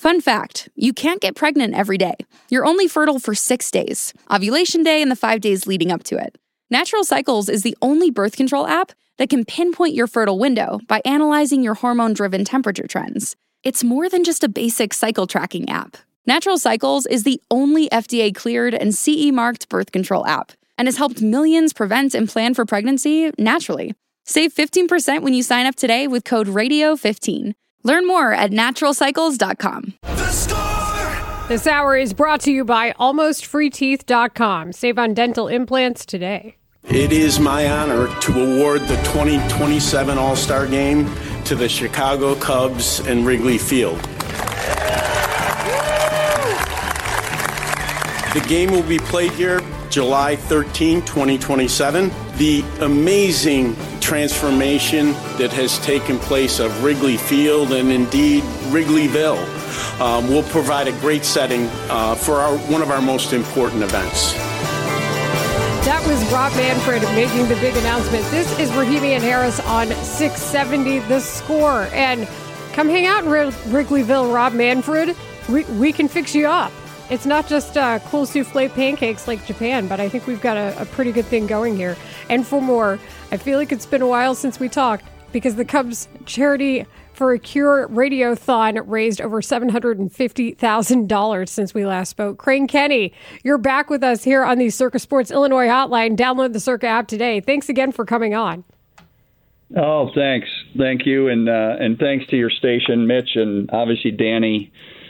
Fun fact, you can't get pregnant every day. You're only fertile for 6 days, ovulation day and the 5 days leading up to it. Natural Cycles is the only birth control app that can pinpoint your fertile window by analyzing your hormone-driven temperature trends. It's more than just a basic cycle tracking app. Natural Cycles is the only FDA-cleared and CE-marked birth control app and has helped millions prevent and plan for pregnancy naturally. Save 15% when you sign up today with code RADIO15. Learn more at naturalcycles.com. This hour is brought to you by AlmostFreeTeeth.com. Save on dental implants today. It is my honor to award the 2027 All-Star Game to the Chicago Cubs and Wrigley Field. The game will be played here July 13, 2027. The amazing transformation that has taken place of Wrigley Field and indeed Wrigleyville will provide a great setting for one of our most important events. That was Rob Manfred making the big announcement. This is Rahimi and Harris on 670 The Score. And come hang out in Wrigleyville, Rob Manfred. We can fix you up. It's not just cool souffle pancakes like Japan, but I think we've got a pretty good thing going here. And for more, I feel like it's been a while since we talked because the Cubs Charity for a Cure Radiothon raised over $750,000 since we last spoke. Crane Kenny, you're back with us here on the Circa Sports Illinois hotline. Download the Circa app today. Thanks again for coming on. Oh, thanks. Thank you. And thanks to your station, Mitch, and obviously Danny.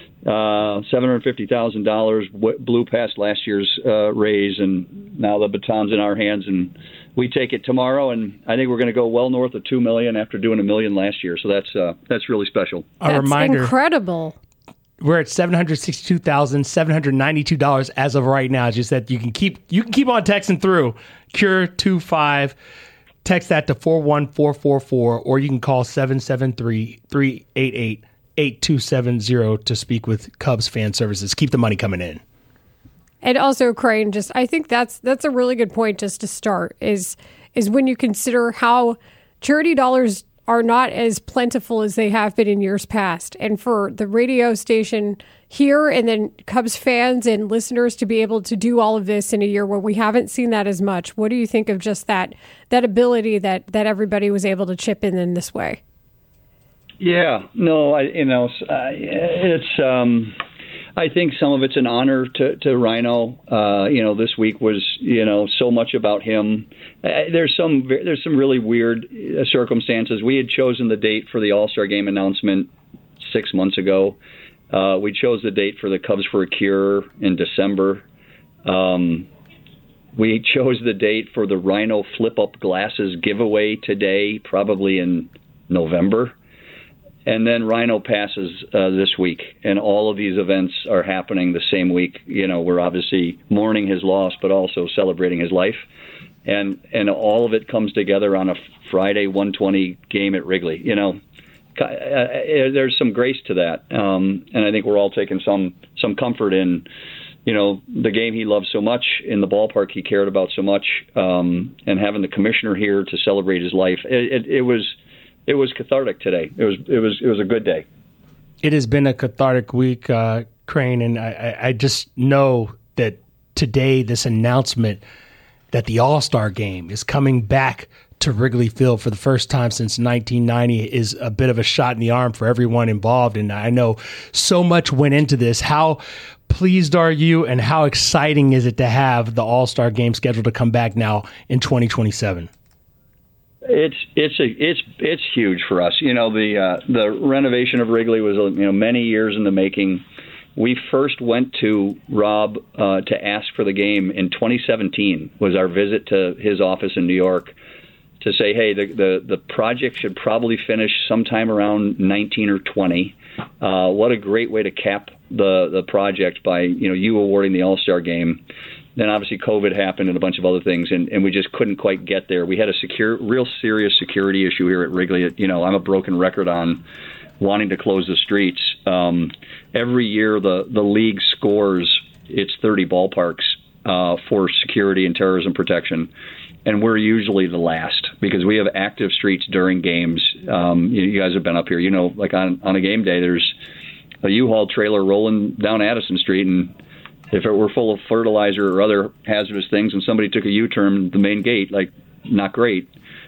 $750,000 blew past last year's raise, and now the baton's in our hands, and we take it tomorrow. And I think we're going to go well north of $2 million after doing $1 million last year. So that's really special. That's incredible. We're at $762,792 as of right now. It's just that you can keep on texting through Cure25. Text that to 41444, or you can call 773-388. 8270 to speak with Cubs Fan Services. Keep the money coming in. And also, Crane, I think that's a really good point just to start, is when you consider how charity dollars are not as plentiful as they have been in years past. And for the radio station here and then Cubs fans and listeners to be able to do all of this in a year where we haven't seen that as much, what do you think of just that ability that everybody was able to chip in this way? Yeah, no, I think some of it's an honor to Rhino. This week was, so much about him. There's some really weird circumstances. We had chosen the date for the All-Star Game announcement 6 months ago. We chose the date for the Cubs for a Cure in December. We chose the date for the Rhino flip-up glasses giveaway today, probably in November. And then Rhino passes this week, and all of these events are happening the same week. We're obviously mourning his loss, but also celebrating his life. And all of it comes together on a Friday 1:20 game at Wrigley. There's some grace to that. And I think we're all taking some comfort in, the game he loved so much, in the ballpark he cared about so much, and having the commissioner here to celebrate his life. It was cathartic today. It was a good day. It has been a cathartic week, Crane, and I just know that today this announcement that the All-Star Game is coming back to Wrigley Field for the first time since 1990 is a bit of a shot in the arm for everyone involved. And I know so much went into this. How pleased are you, and how exciting is it to have the All-Star Game scheduled to come back now in 2027? It's huge for us. The renovation of Wrigley was many years in the making. We first went to Rob to ask for the game in 2017. Was our visit to his office in New York to say, hey, the project should probably finish sometime around 19 or 20. What a great way to cap the project by you awarding the All-Star Game. Then obviously COVID happened and a bunch of other things, and we just couldn't quite get there. We had a real serious security issue here at Wrigley. I'm a broken record on wanting to close the streets. Every year the league scores its 30 ballparks for security and terrorism protection, and we're usually the last because we have active streets during games. You guys have been up here. Like on a game day, there's a U-Haul trailer rolling down Addison Street, and if it were full of fertilizer or other hazardous things and somebody took a U-turn the main gate, like, not great.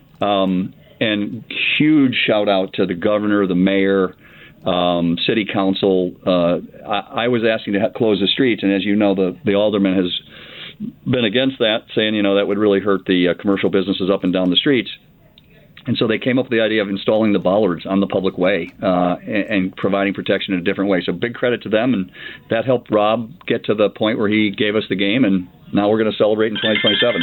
And huge shout out to the governor, the mayor, city council. I was asking to close the streets, and as you know, the alderman has been against that, saying, that would really hurt the commercial businesses up and down the streets. And so they came up with the idea of installing the bollards on the public way and providing protection in a different way. So big credit to them, and that helped Rob get to the point where he gave us the game, and now we're going to celebrate in 2027.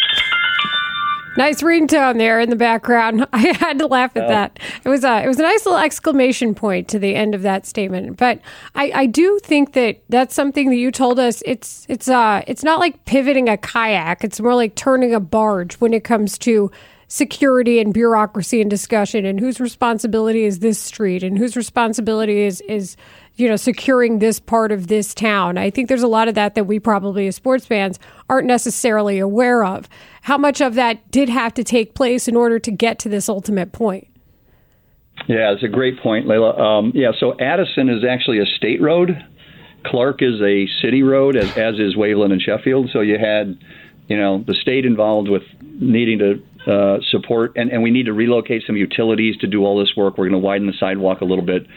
Nice ringtone there in the background. I had to laugh at that. It was a nice little exclamation point to the end of that statement. But I do think that's something that you told us. It's not like pivoting a kayak. It's more like turning a barge when it comes to security and bureaucracy and discussion, and whose responsibility is this street, and whose responsibility is securing this part of this town. I think there's a lot of that we probably as sports fans aren't necessarily aware of. How much of that did have to take place in order to get to this ultimate point? Yeah, it's a great point, Layla. So Addison is actually a state road. Clark is a city road, as is Waveland and Sheffield. So you had, the state involved with needing to support, and we need to relocate some utilities to do all this work. We're going to widen the sidewalk a little bit.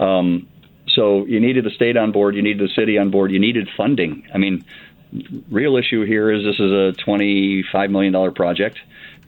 So you needed the state on board, you needed the city on board, you needed funding. I mean, real issue here is this is a $25 million project.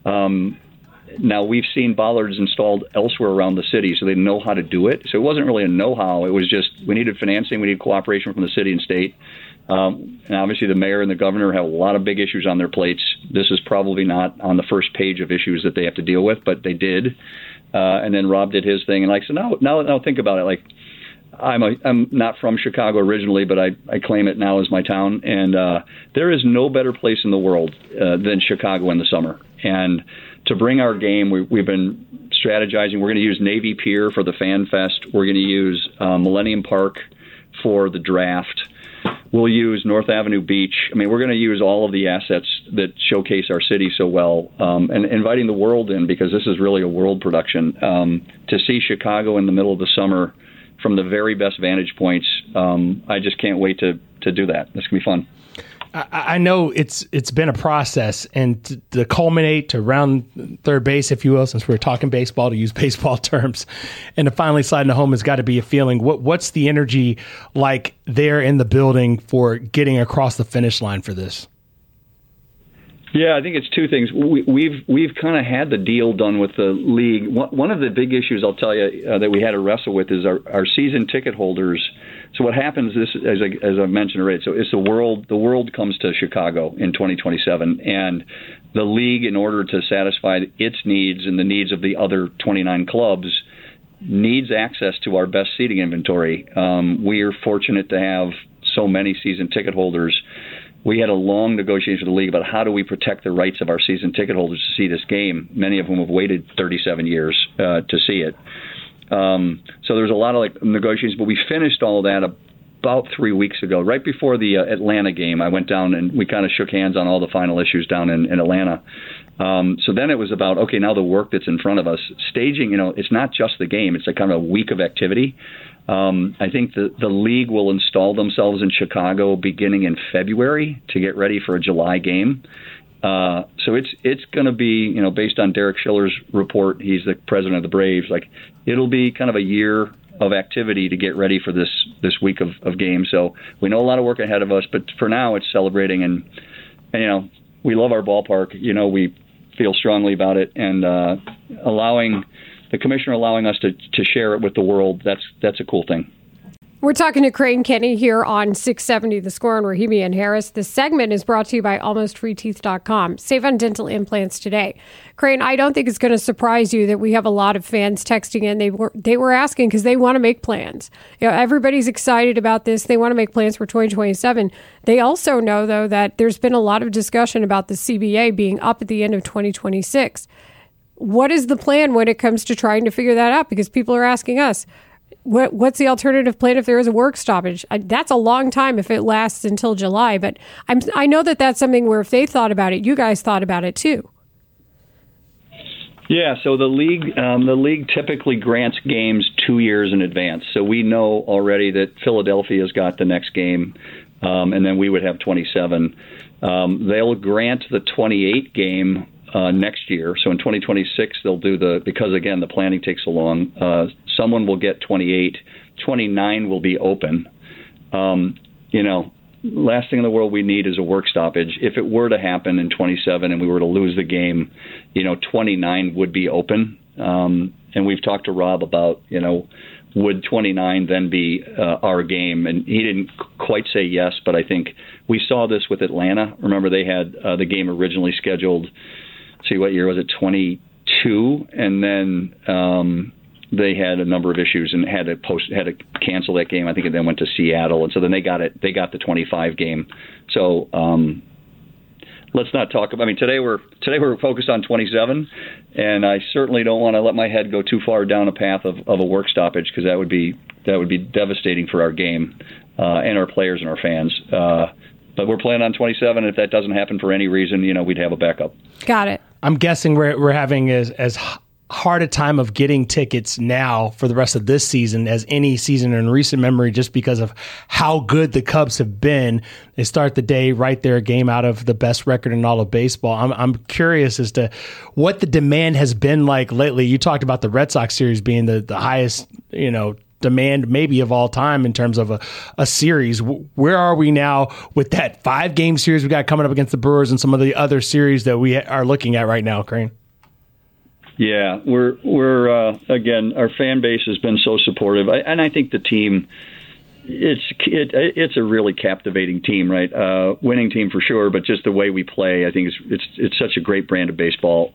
Now, we've seen bollards installed elsewhere around the city, so they know how to do it. So it wasn't really a know-how. It was just we needed financing, we needed cooperation from the city and state. And obviously the mayor and the governor have a lot of big issues on their plates. This is probably not on the first page of issues that they have to deal with, but they did. And then Rob did his thing. And like, so now think about it. Like, I'm not from Chicago originally, but I claim it now as my town. And there is no better place in the world than Chicago in the summer. And to bring our game, we've been strategizing. We're going to use Navy Pier for the Fan Fest. We're going to use Millennium Park for the draft. We'll use North Avenue Beach. I mean, we're going to use all of the assets that showcase our city so well, and inviting the world in, because this is really a world production. To see Chicago in the middle of the summer from the very best vantage points, I just can't wait to do that. This can be fun. I know it's been a process, and to culminate to round third base, if you will, since we're talking baseball, to use baseball terms, and to finally slide into home has got to be a feeling. What's the energy like there in the building for getting across the finish line for this? Yeah, I think it's two things. We've kind of had the deal done with the league. One of the big issues I'll tell you that we had to wrestle with is our season ticket holders. So what happens is, as I've mentioned already, so it's the world comes to Chicago in 2027, and the league, in order to satisfy its needs and the needs of the other 29 clubs, needs access to our best seating inventory. We are fortunate to have so many season ticket holders. We had a long negotiation with the league about how do we protect the rights of our season ticket holders to see this game, many of whom have waited 37 years to see it. So there's a lot of negotiations, but we finished all of that about 3 weeks ago, right before the Atlanta game. I went down and we kind of shook hands on all the final issues down in Atlanta. So then it was about, okay, now the work that's in front of us. Staging, it's not just the game. It's kind of a week of activity. I think the league will install themselves in Chicago beginning in February to get ready for a July game. So it's going to be, based on Derek Schiller's report, he's the president of the Braves, it'll be kind of a year of activity to get ready for this week of games. So we know a lot of work ahead of us, but for now it's celebrating, and we love our ballpark. We feel strongly about it, and allowing the commissioner allowing us to share it with the world, that's a cool thing. We're talking to Crane Kenny here on 670 The Score on Rahimi and Harris. This segment is brought to you by AlmostFreeTeeth.com. Save on dental implants today. Crane, I don't think it's going to surprise you that we have a lot of fans texting in. They were asking because they want to make plans. Everybody's excited about this. They want to make plans for 2027. They also know, though, that there's been a lot of discussion about the CBA being up at the end of 2026. What is the plan when it comes to trying to figure that out? Because people are asking us, what's the alternative plan if there is a work stoppage? That's a long time if it lasts until July. But I know that that's something where if they thought about it, you guys thought about it too. Yeah, so the league typically grants games 2 years in advance. So we know already that Philadelphia's got the next game, and then we would have 27. They'll grant the 28 game next year. So in 2026, they'll do because again, the planning takes so long, someone will get 28, 29 will be open. Last thing in the world we need is a work stoppage. If it were to happen in 27 and we were to lose the game, 29 would be open. And we've talked to Rob about, would 29 then be our game? And he didn't quite say yes, but I think we saw this with Atlanta. Remember, they had the game originally scheduled, see, what year was it, 22? And then they had a number of issues and had to cancel that game. I think it then went to Seattle, and so then they got the 25 game. So let's not talk about. I mean, today we're focused on 27, and I certainly don't want to let my head go too far down a path of a work stoppage, because that would be devastating for our game and our players and our fans. But we're playing on 27, and if that doesn't happen for any reason, we'd have a backup. Got it. I'm guessing we're having as hard a time of getting tickets now for the rest of this season as any season in recent memory, just because of how good the Cubs have been. They start the day right there, a game out of the best record in all of baseball. I'm curious as to what the demand has been like lately. You talked about the Red Sox series being the highest, demand maybe of all time in terms of a series. Where are we now with that 5-game series we got coming up against the Brewers and some of the other series that we are looking at right now, Crane? Yeah, we're again, our fan base has been so supportive, and I think the team, it's a really captivating team, right? Winning team for sure, but just the way we play, I think it's such a great brand of baseball.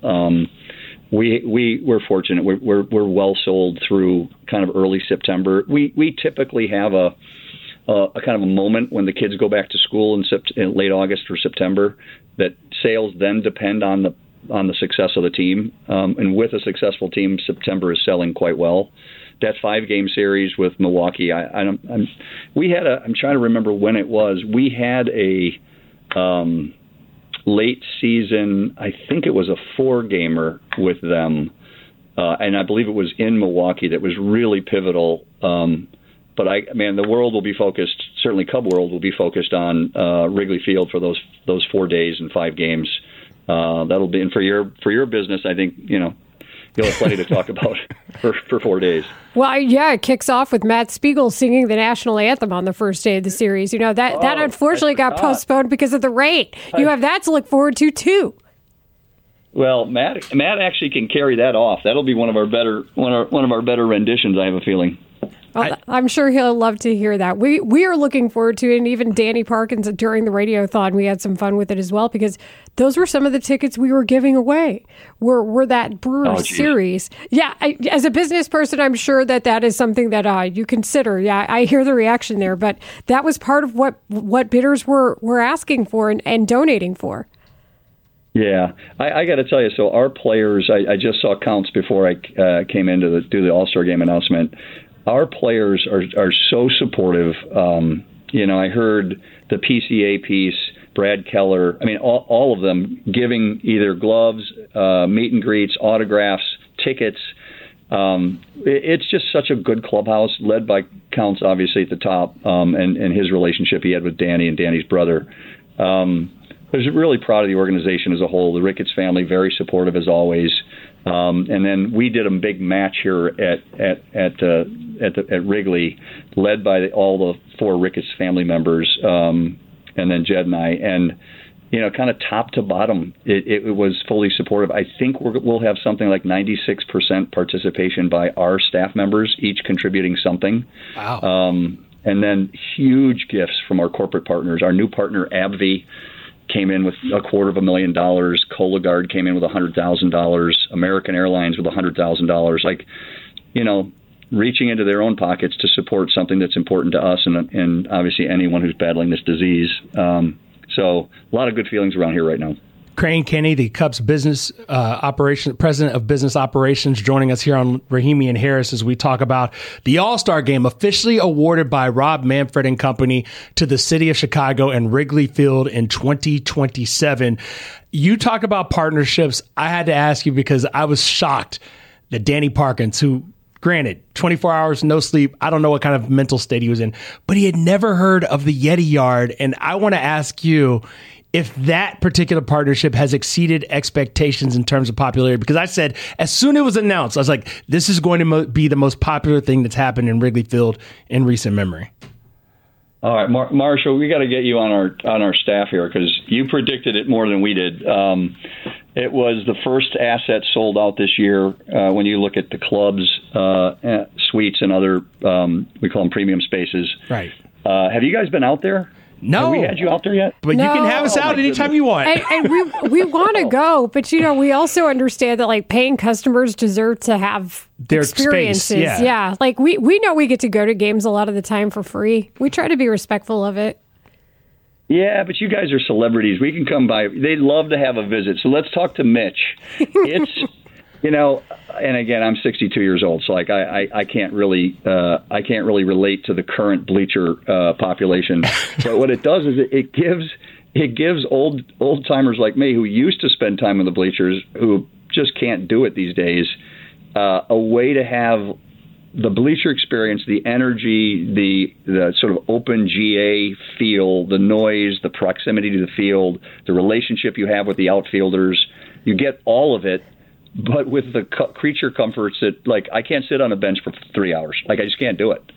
We're fortunate. We're well sold through kind of early September. We typically have a kind of a moment when the kids go back to school in late August or September, that sales then depend on the success of the team. And with a successful team, September is selling quite well. That 5-game series with Milwaukee, I'm trying to remember when it was. We had a late season, I think it was a 4-gamer with them. And I believe it was in Milwaukee that was really pivotal. But the world will be focused, certainly Cub world will be focused on Wrigley Field for those 4 days and 5 games. That'll be, and for your business, I think, you'll have plenty to talk about for 4 days. Well, yeah, it kicks off with Matt Spiegel singing the national anthem on the first day of the series. That unfortunately got postponed because of the rain. You have that to look forward to too. Well, Matt actually can carry that off. That'll be one of our better renditions, I have a feeling. Well, I'm sure he'll love to hear that. We are looking forward to it, and even Danny Parkins during the Radiothon, we had some fun with it as well, because those were some of the tickets we were giving away. Were that Brewers series. Yeah, as a business person, I'm sure that is something that you consider. Yeah, I hear the reaction there, but that was part of what bidders were asking for and donating for. Yeah, I got to tell you, so our players, I just saw counts before I came in to do the All-Star Game announcement. Our players are so supportive. I heard the PCA piece, Brad Keller. I mean, all of them giving either gloves, meet and greets, autographs, tickets. It's just such a good clubhouse, led by Counts, obviously, at the top, and his relationship he had with Danny and Danny's brother. I was really proud of the organization as a whole. The Ricketts family, very supportive as always. And then we did a big match here at Wrigley, led by all the 4 Ricketts family members, and then Jed and I. And kind of top to bottom, it was fully supportive. I think we'll have something like 96% participation by our staff members, each contributing something. Wow. And then huge gifts from our corporate partners. Our new partner, AbbVie, came in with $250,000. Cologuard came in with $100,000. American Airlines with $100,000. Reaching into their own pockets to support something that's important to us and obviously anyone who's battling this disease. So a lot of good feelings around here right now. Crane Kenny, the Cubs president of business operations, joining us here on Rahimi and Harris as we talk about the All-Star Game, officially awarded by Rob Manfred and Company to the city of Chicago and Wrigley Field in 2027. You talk about partnerships. I had to ask you because I was shocked that Danny Parkins, who, granted, 24 hours, no sleep, I don't know what kind of mental state he was in, but he had never heard of the Yeti Yard. And I want to ask you if that particular partnership has exceeded expectations in terms of popularity. Because I said, as soon as it was announced, I was like, this is going to be the most popular thing that's happened in Wrigley Field in recent memory. All right, Marshall, we got to get you on our staff here because you predicted it more than we did. It was the first asset sold out this year when you look at the clubs, suites, and other, we call them premium spaces. Right. Have you guys been out there? No. Have we had you out there yet? But no. You can have us out anytime you want. And we want to go, but we also understand that like paying customers deserve to have their experiences. Space, yeah. Like we know we get to go to games a lot of the time for free. We try to be respectful of it. Yeah, but you guys are celebrities. We can come by. They'd love to have a visit. So let's talk to Mitch. It's, and again, I'm 62 years old, so like I can't really relate to the current bleacher population. But what it does is it gives old timers like me who used to spend time in the bleachers, who just can't do it these days, a way to have the bleacher experience, the energy, the sort of open GA feel, the noise, the proximity to the field, the relationship you have with the outfielders. You get all of it, but with the creature comforts that, like, I can't sit on a bench for 3 hours. Like, I just can't do it.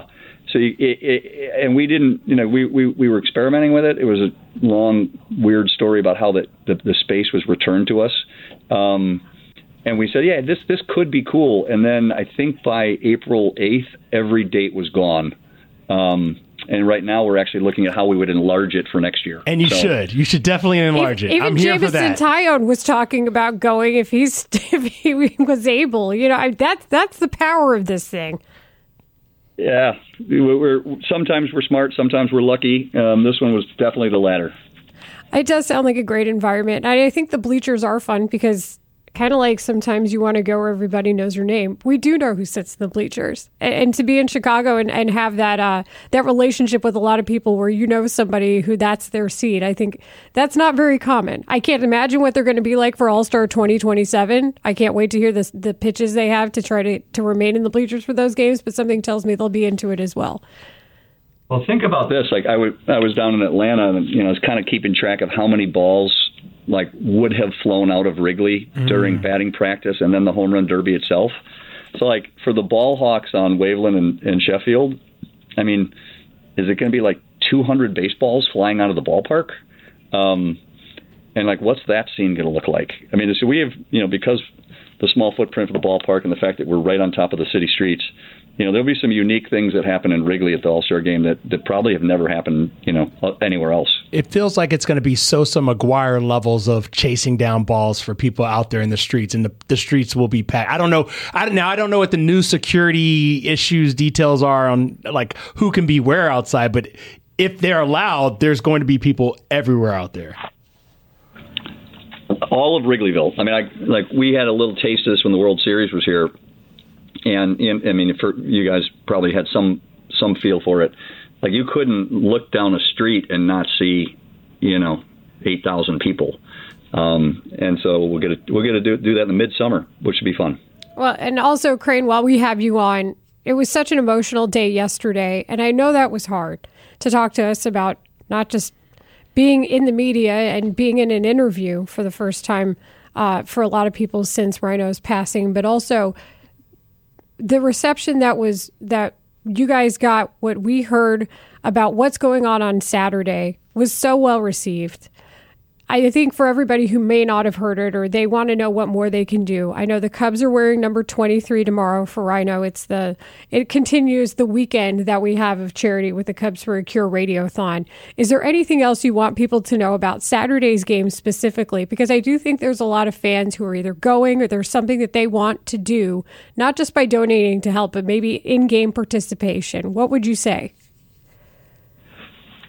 And we didn't, we were experimenting with it. It was a long, weird story about how the space was returned to us. And we said, yeah, this could be cool. And then I think by April 8th, every date was gone. And right now we're actually looking at how we would enlarge it for next year. And you should definitely enlarge it. I'm here for that. Even Jamison Tyone was talking about going if he was able. That's the power of this thing. Yeah, sometimes we're smart, sometimes we're lucky. This one was definitely the latter. It does sound like a great environment. I think the bleachers are fun because kind of like sometimes you want to go where everybody knows your name. We do know who sits in the bleachers. And to be in Chicago and have that relationship with a lot of people where somebody who that's their seat, I think that's not very common. I can't imagine what they're going to be like for All-Star 2027. I can't wait to hear the pitches they have to try to remain in the bleachers for those games, but something tells me they'll be into it as well. Well, think about this. Like I was down in Atlanta and, I was kind of keeping track of how many balls would have flown out of Wrigley during batting practice and then the home run derby itself. So for the ball hawks on Waveland and Sheffield, I mean, is it going to be 200 baseballs flying out of the ballpark? And what's that scene going to look like? I mean, so we have, because the small footprint of the ballpark and the fact that we're right on top of the city streets, there'll be some unique things that happen in Wrigley at the All-Star Game that probably have never happened, anywhere else. It feels like it's going to be Sosa McGuire levels of chasing down balls for people out there in the streets, and the streets will be packed. I don't know. I don't know what the new security issues details are on who can be where outside, but if they're allowed, there's going to be people everywhere out there. All of Wrigleyville. I mean, we had a little taste of this when the World Series was here. And I mean, for you guys probably had some feel for it. You couldn't look down a street and not see, 8,000 people. And so we're gonna do that in the midsummer, which should be fun. Well, and also, Crane, while we have you on, it was such an emotional day yesterday, and I know that was hard to talk to us about not just being in the media and being in an interview for the first time for a lot of people since Rhino's passing, but also the reception that you guys got, what we heard about what's going on Saturday was so well received. I think for everybody who may not have heard it or they want to know what more they can do. I know the Cubs are wearing number 23 tomorrow for Rhino. It continues the weekend that we have of charity with the Cubs for a Cure Radiothon. Is there anything else you want people to know about Saturday's game specifically? Because I do think there's a lot of fans who are either going or there's something that they want to do, not just by donating to help, but maybe in-game participation. What would you say?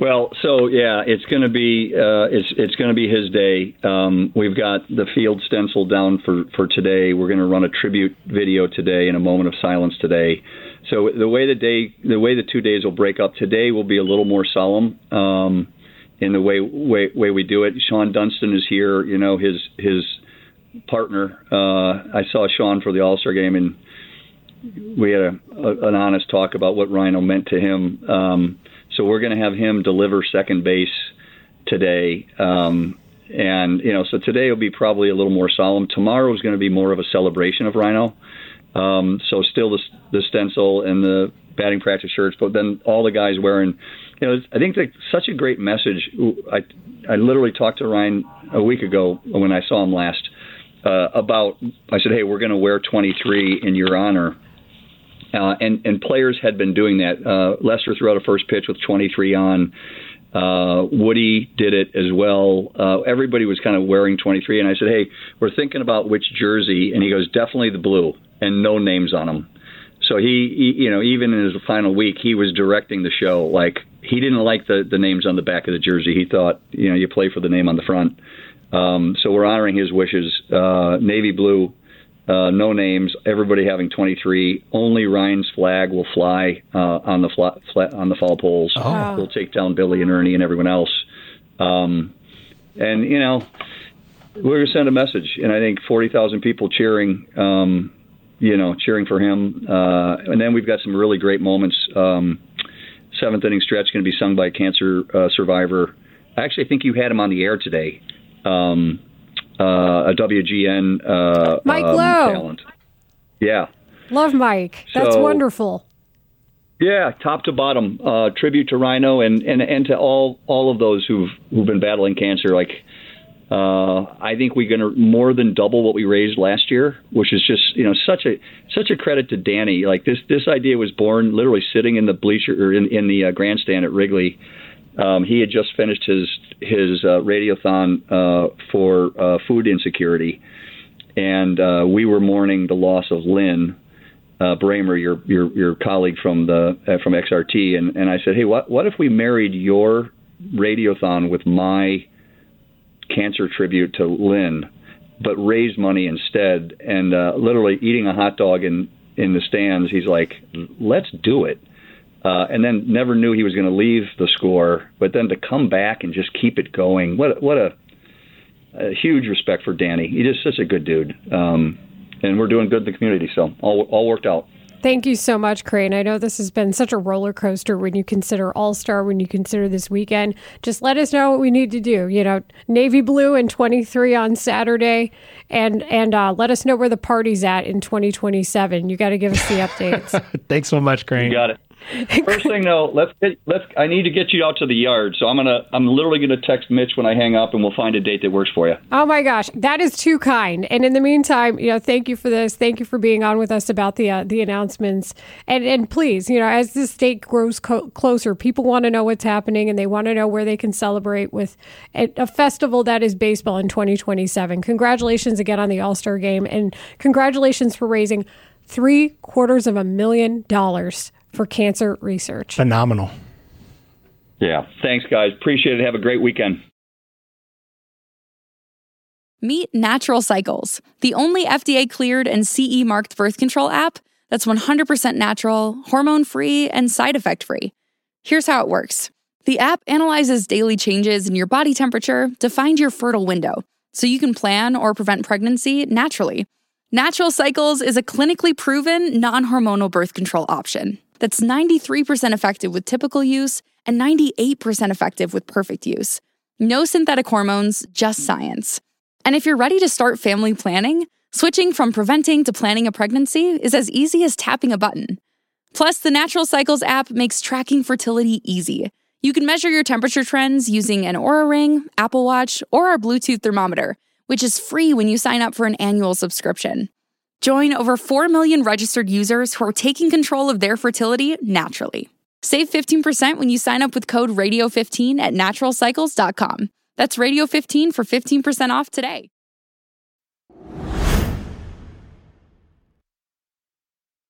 Well, so yeah, it's going to be it's going to be his day. We've got the field stencil down for today. We're going to run a tribute video today and a moment of silence today. So the way the 2 days will break up, today will be a little more solemn in the way we do it. Sean Dunston is here. You know, his partner. I saw Sean for the All-Star game, and we had an honest talk about what Rhino meant to him. So we're going to have him deliver second base today. And, you know, so today will be probably a little more solemn. Tomorrow is going to be more of a celebration of Rhino. So still the stencil and the batting practice shirts, but then all the guys wearing, you know, I think that's such a great message. I literally talked to Ryan a week ago when I saw him last about, I said, hey, we're going to wear 23 in your honor. And players had been doing that. Lester threw out a first pitch with 23 on. Woody did it as well. Everybody was kind of wearing 23. And I said, hey, we're thinking about which jersey. And he goes, definitely the blue, and no names on them. So he you know, even in his final week, he was directing the show. Like, he didn't like the names on the back of the jersey. He thought, you know, you play for the name on the front. So we're honoring his wishes. Navy blue. No names. Everybody having 23. Only Ryan's flag will fly on the fall poles. Oh. We'll take down Billy and Ernie and everyone else. And you know, we're gonna send a message. And I think 40,000 people cheering. You know, cheering for him. And then we've got some really great moments. Seventh inning stretch going to be sung by a cancer survivor. I actually think you had him on the air today. A WGN Mike Lowe. talent. Yeah. Love Mike. That's wonderful. Yeah, top to bottom. Tribute to Rhino and to all of those who've been battling cancer. Like, I think we're going to more than double what we raised last year, which is just, you know, such a credit to Danny. Like, this idea was born literally sitting in the bleacher or in the grandstand at Wrigley. He had just finished his radiothon for food insecurity, and we were mourning the loss of Lynn Bramer, your colleague from XRT, and I said, hey, what if we married your radiothon with my cancer tribute to Lynn, but raised money instead? And literally eating a hot dog in the stands, he's like, let's do it. And then never knew he was going to leave the score, but then to come back and just keep it going. What a huge respect for Danny. He's just such a good dude. And we're doing good in the community, so all worked out. Thank you so much, Crane. I know this has been such a roller coaster when you consider All-Star, when you consider this weekend. Just let us know what we need to do. You know, navy blue and 23 on Saturday, and let us know where the party's at in 2027. You got to give us the updates. Thanks so much, Crane. You got it. First thing though, I need to get you out to the yard, so I'm literally gonna text Mitch when I hang up, and we'll find a date that works for you. Oh my gosh, that is too kind. And in the meantime, you know, thank you for this. Thank you for being on with us about the announcements. And please, you know, as this date grows closer, people want to know what's happening, and they want to know where they can celebrate with a festival that is baseball in 2027. Congratulations again on the All-Star game, and congratulations for raising $750,000 for cancer research. Phenomenal. Yeah. Thanks, guys. Appreciate it. Have a great weekend. Meet Natural Cycles, the only FDA-cleared and CE-marked birth control app that's 100% natural, hormone-free, and side effect-free. Here's how it works. The app analyzes daily changes in your body temperature to find your fertile window, so you can plan or prevent pregnancy naturally. Natural Cycles is a clinically proven, non-hormonal birth control option that's 93% effective with typical use and 98% effective with perfect use. No synthetic hormones, just science. And if you're ready to start family planning, switching from preventing to planning a pregnancy is as easy as tapping a button. Plus, the Natural Cycles app makes tracking fertility easy. You can measure your temperature trends using an Oura Ring, Apple Watch, or our Bluetooth thermometer, which is free when you sign up for an annual subscription. Join over 4 million registered users who are taking control of their fertility naturally. Save 15% when you sign up with code RADIO15 at naturalcycles.com. That's Radio15 for 15% off today.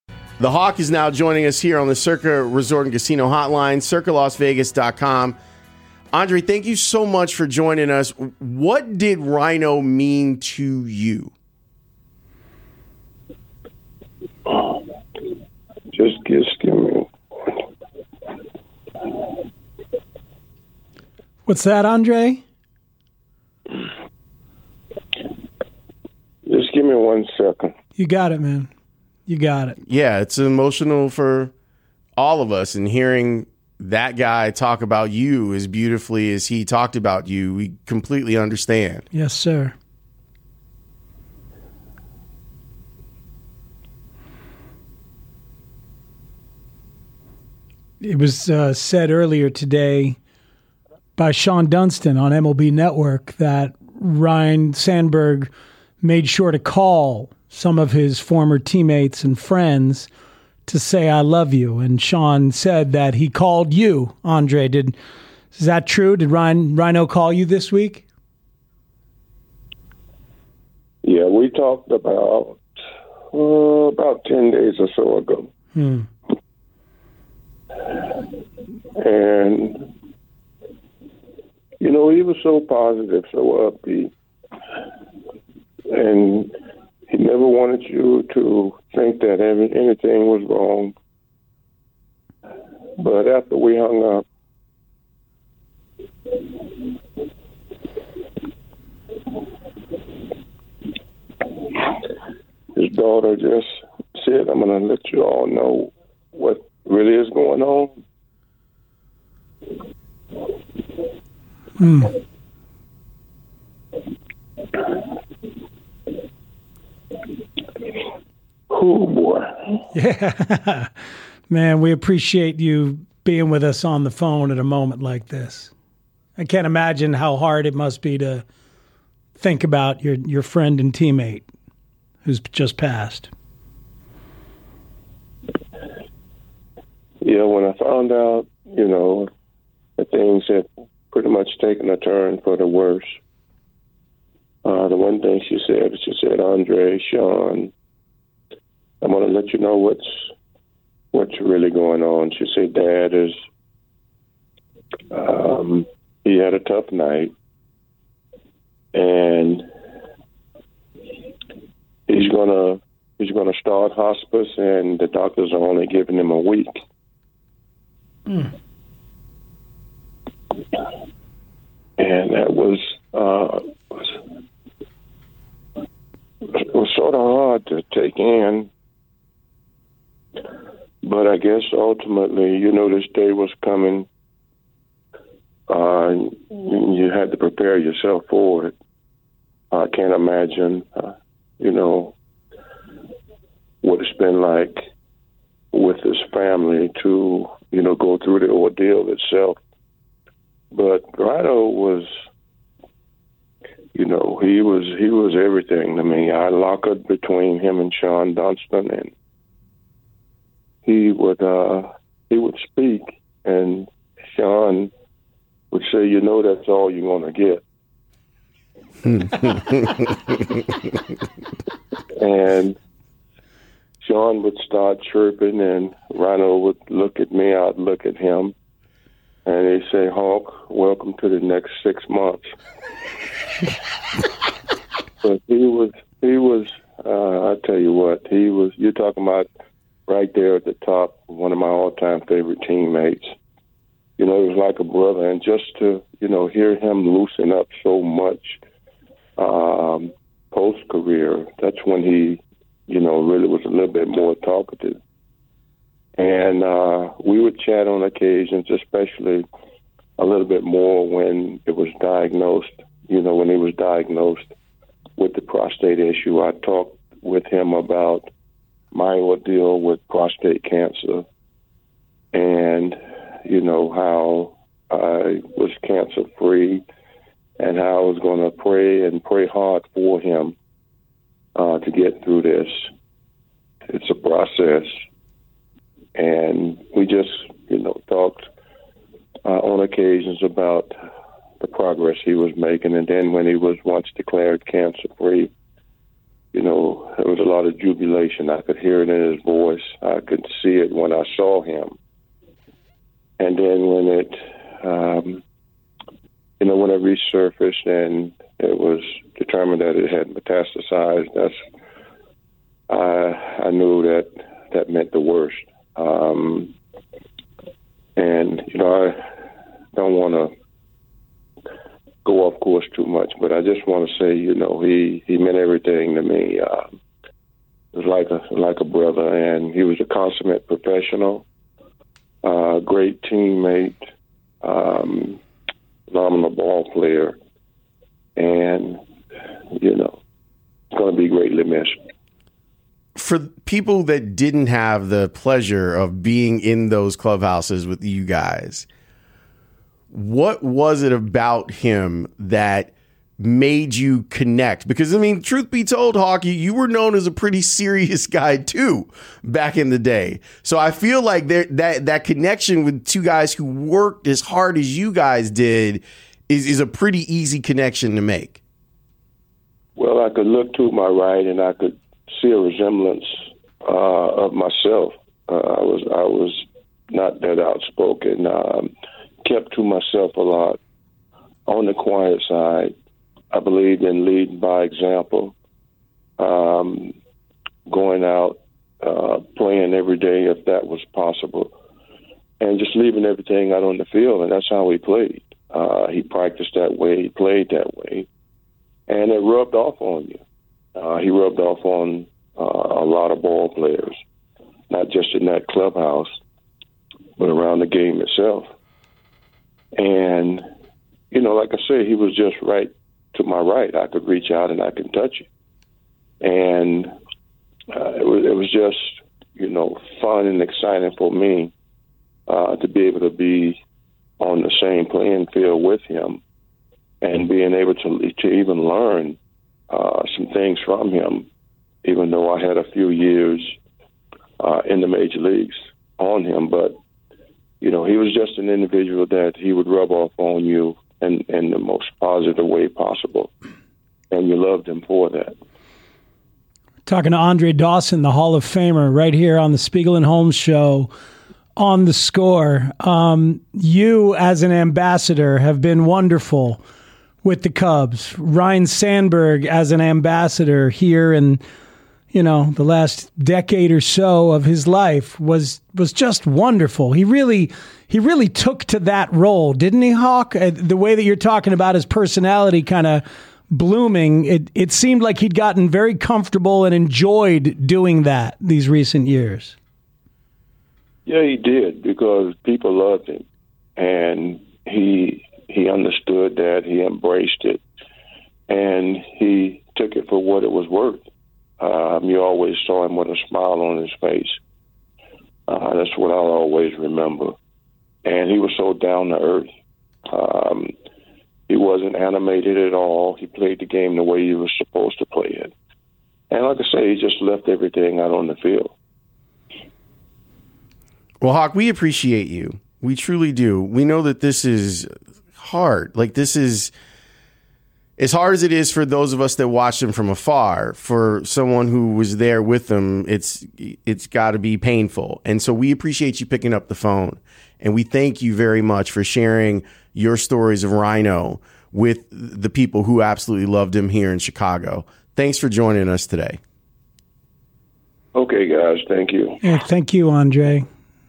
The Hawk is now joining us here on the Circa Resort and Casino Hotline, circalasvegas.com. Andre, thank you so much for joining us. What did Rhino mean to you? Just give me. What's that, Andre? Just give me 1 second. You got it, man. You got it. Yeah, it's emotional for all of us, and hearing that guy talk about you as beautifully as he talked about you, we completely understand. Yes, sir. It was said earlier today by Sean Dunston on MLB Network that Ryne Sandberg made sure to call some of his former teammates and friends to say, I love you. And Sean said that he called you, Andre. Is that true? Did Rhino call you this week? Yeah, we talked about 10 days or so ago. And, he was so positive, so upbeat. And he never wanted you to think that anything was wrong. But after we hung up, his daughter just said, I'm going to let you all know what really is going on. Oh, boy. Yeah. Man, we appreciate you being with us on the phone at a moment like this. I can't imagine how hard it must be to think about your friend and teammate who's just passed. Yeah, when I found out, that things had pretty much taken a turn for the worse, the one thing she said, Andre, Sean, I'm going to let you know what's really going on. She said, Dad he had a tough night, and he's gonna start hospice, and the doctors are only giving him a week. And that was sort of hard to take in. But I guess ultimately, this day was coming. You had to prepare yourself for it. I can't imagine, what it's been like with his family to, go through the ordeal itself. But Rhino was, he was everything to me. I locked between him and Sean Dunston, and he would speak, and Sean would say, that's all you're going to get. And Sean would start chirping, and Rhino would look at me, I'd look at him, and he'd say, Hawk, welcome to the next 6 months. But he was, I tell you what, you're talking about right there at the top, one of my all-time favorite teammates. He was like a brother, and just to, hear him loosen up so much post-career, that's when he, really was a little bit more talkative. And we would chat on occasions, especially a little bit more when it was diagnosed, when he was diagnosed with the prostate issue. I talked with him about my ordeal with prostate cancer and, how I was cancer-free and how I was going to pray hard for him to get through this. It's a process. And we just, talked on occasions about the progress he was making. And then when he was once declared cancer-free, there was a lot of jubilation. I could hear it in his voice. I could see it when I saw him. And then when it when it resurfaced and it was determined that it had metastasized, I knew that meant the worst. And, I don't want to go off course too much, but I just want to say, he meant everything to me. It was like a brother, and he was a consummate professional, great teammate, phenomenal ball player, and, it's going to be greatly missed. For people that didn't have the pleasure of being in those clubhouses with you guys, what was it about him that made you connect? Because, truth be told, Hawk, you were known as a pretty serious guy, too, back in the day. So I feel like that connection with two guys who worked as hard as you guys did is a pretty easy connection to make. Well, I could look to my right and I could see a resemblance of myself. I was not that outspoken. Kept to myself a lot. On the quiet side, I believed in leading by example. Going out, playing every day if that was possible, and just leaving everything out on the field. And that's how we played. He practiced that way. He played that way, and it rubbed off on you. He rubbed off on a lot of ball players, not just in that clubhouse, but around the game itself. And, like I said, he was just right to my right. I could reach out and I could touch it. And it was just, fun and exciting for me to be able to be on the same playing field with him and being able to even learn some things from him, even though I had a few years in the major leagues on him. But, he was just an individual that he would rub off on you in the most positive way possible. And you loved him for that. Talking to Andre Dawson, the Hall of Famer, right here on the Spiegel and Holmes Show on The Score. You, as an ambassador, have been wonderful with the Cubs. Ryne Sandberg, as an ambassador here in, the last decade or so of his life, was just wonderful. He really took to that role, didn't he, Hawk? The way that you're talking about his personality kind of blooming, it seemed like he'd gotten very comfortable and enjoyed doing that these recent years. Yeah, he did, because people loved him, and he understood that. He embraced it, and he took it for what it was worth. You always saw him with a smile on his face. That's what I'll always remember. And he was so down to earth. He wasn't animated at all. He played the game the way he was supposed to play it. And like I say, he just left everything out on the field. Well, Hawk, we appreciate you. We truly do. We know that this is hard. Like, this is as hard as it is for those of us that watched him from afar. For someone who was there with them, it's got to be painful. And so we appreciate you picking up the phone. And we thank you very much for sharing your stories of Rhino with the people who absolutely loved him here in Chicago. Thanks for joining us today. Okay, guys. Thank you. Yeah, thank you, Andre.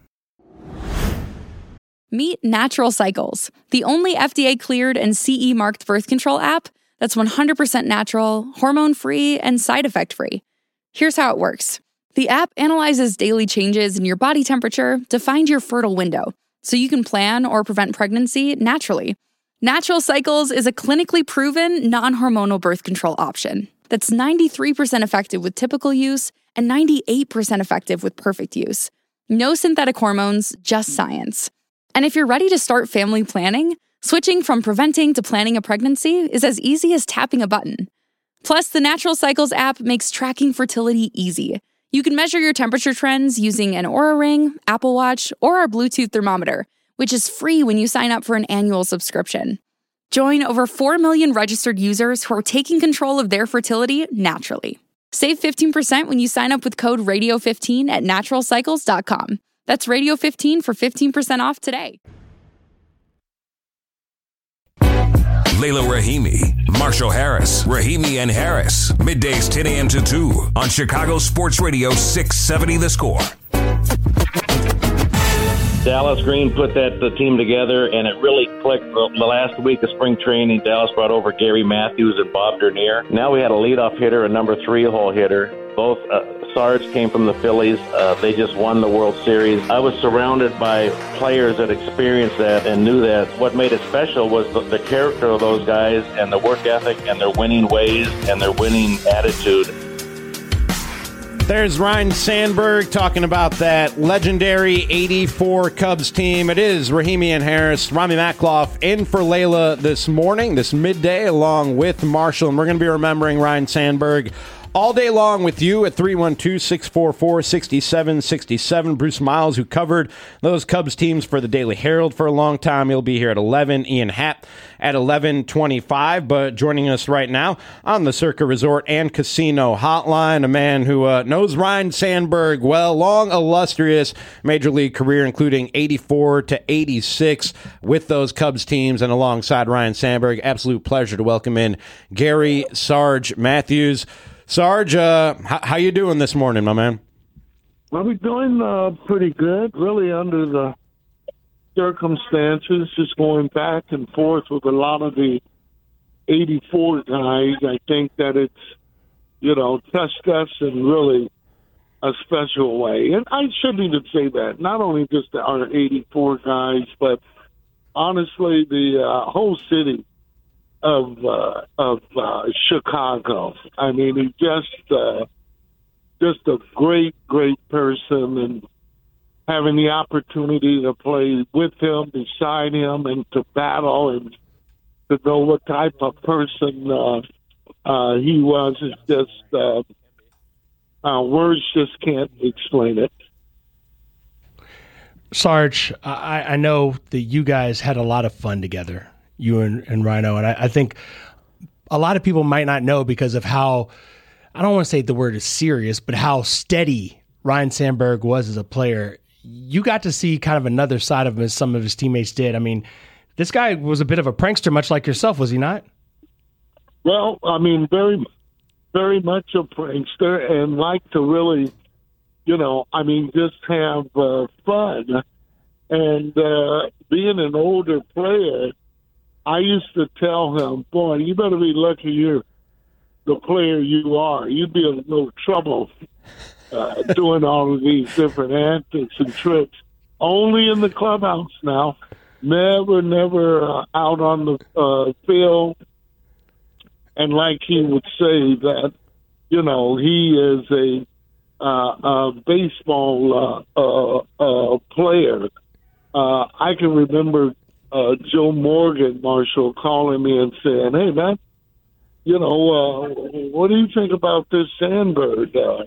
Meet Natural Cycles, the only FDA-cleared and CE-marked birth control app that's 100% natural, hormone-free, and side effect-free. Here's how it works. The app analyzes daily changes in your body temperature to find your fertile window, so you can plan or prevent pregnancy naturally. Natural Cycles is a clinically proven, non-hormonal birth control option that's 93% effective with typical use and 98% effective with perfect use. No synthetic hormones, just science. And if you're ready to start family planning, switching from preventing to planning a pregnancy is as easy as tapping a button. Plus, the Natural Cycles app makes tracking fertility easy. You can measure your temperature trends using an Oura Ring, Apple Watch, or our Bluetooth thermometer, which is free when you sign up for an annual subscription. Join over 4 million registered users who are taking control of their fertility naturally. Save 15% when you sign up with code RADIO15 at naturalcycles.com. That's Radio 15 for 15% off today. Layla Rahimi, Marshall Harris, Rahimi and Harris. Middays 10 a.m. to 2 on Chicago Sports Radio 670 The Score. Dallas Green put the team together, and it really clicked. The last week of spring training, Dallas brought over Gary Matthews and Bob Dernier. Now we had a leadoff hitter, a number 3-hole hitter. Both Sarge came from the Phillies. They just won the World Series. I was surrounded by players that experienced that and knew that. What made it special was the character of those guys and the work ethic and their winning ways and their winning attitude. There's Ryne Sandberg talking about that legendary 84 Cubs team. It is Rahimi and Harris. Rami Makloff in for Layla this morning, this midday, along with Marshall. And we're going to be remembering Ryne Sandberg all day long with you at 312-644-6767. Bruce Miles, who covered those Cubs teams for the Daily Herald for a long time. He'll be here at 11. Ian Happ at 11:25. But joining us right now on the Circa Resort and Casino Hotline, a man who knows Ryne Sandberg well, long, illustrious Major League career, including 84 to 86 with those Cubs teams. And alongside Ryne Sandberg, absolute pleasure to welcome in Gary Sarge Matthews. Sarge, how you doing this morning, my man? Well, we're doing pretty good, really under the circumstances, just going back and forth with a lot of the 84 guys. I think that it's, touched us in really a special way. And I shouldn't even say that, not only just our 84 guys, but honestly, the whole city of Chicago. I mean, he's just a great person, and having the opportunity to play with him, beside him, and to battle, and to know what type of person he was is just words just can't explain it. Sarge, I know that you guys had a lot of fun together, you and Rhino, and I think a lot of people might not know because of how, I don't want to say the word is serious, but how steady Ryne Sandberg was as a player. You got to see kind of another side of him as some of his teammates did. I mean, this guy was a bit of a prankster, much like yourself, was he not? Well, I mean, very, very much a prankster, and like to really, just have fun. And being an older player, I used to tell him, boy, you better be lucky you're the player you are. You'd be in a little trouble doing all of these different antics and tricks. Only in the clubhouse now. Never out on the field. And like he would say that, he is a baseball player. I can remember Joe Morgan, Marshall, calling me and saying, hey, man, what do you think about this Sandberg? They're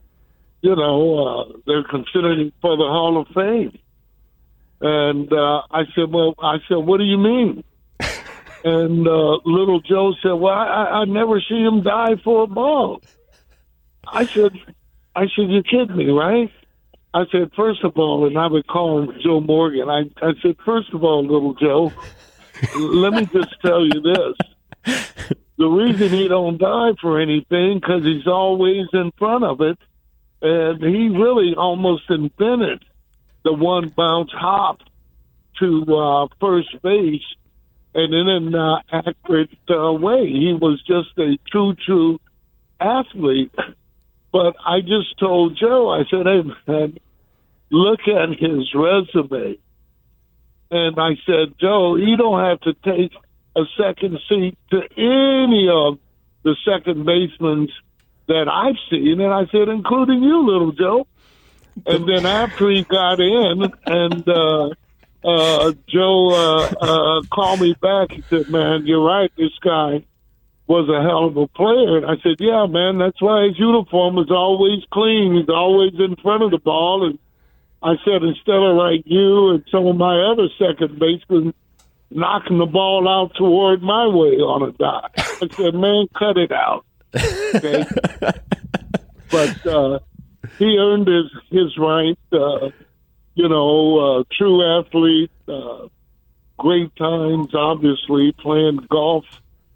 considering him for the Hall of Fame. And I said, what do you mean? And little Joe said, well, I never see him die for a ball. I said, you're kidding me, right? I said, first of all, and I would call him Joe Morgan, I said, first of all, little Joe, let me just tell you this. The reason he don't die for anything, because he's always in front of it, and he really almost invented the one bounce hop to first base, and in an accurate way. He was just a true athlete. But I just told Joe, I said, hey, man, look at his resume. And I said, Joe, you don't have to take a second seat to any of the second basemen that I've seen. And I said, including you, little Joe. And then after he got in, and Joe called me back, he said, man, you're right, this guy was a hell of a player. And I said, yeah, man, that's why his uniform is always clean. He's always in front of the ball. And I said, instead of like you and some of my other second basemen knocking the ball out toward my way on a dot, I said, man, cut it out. Okay? But he earned his right, true athlete, great times, obviously, playing golf,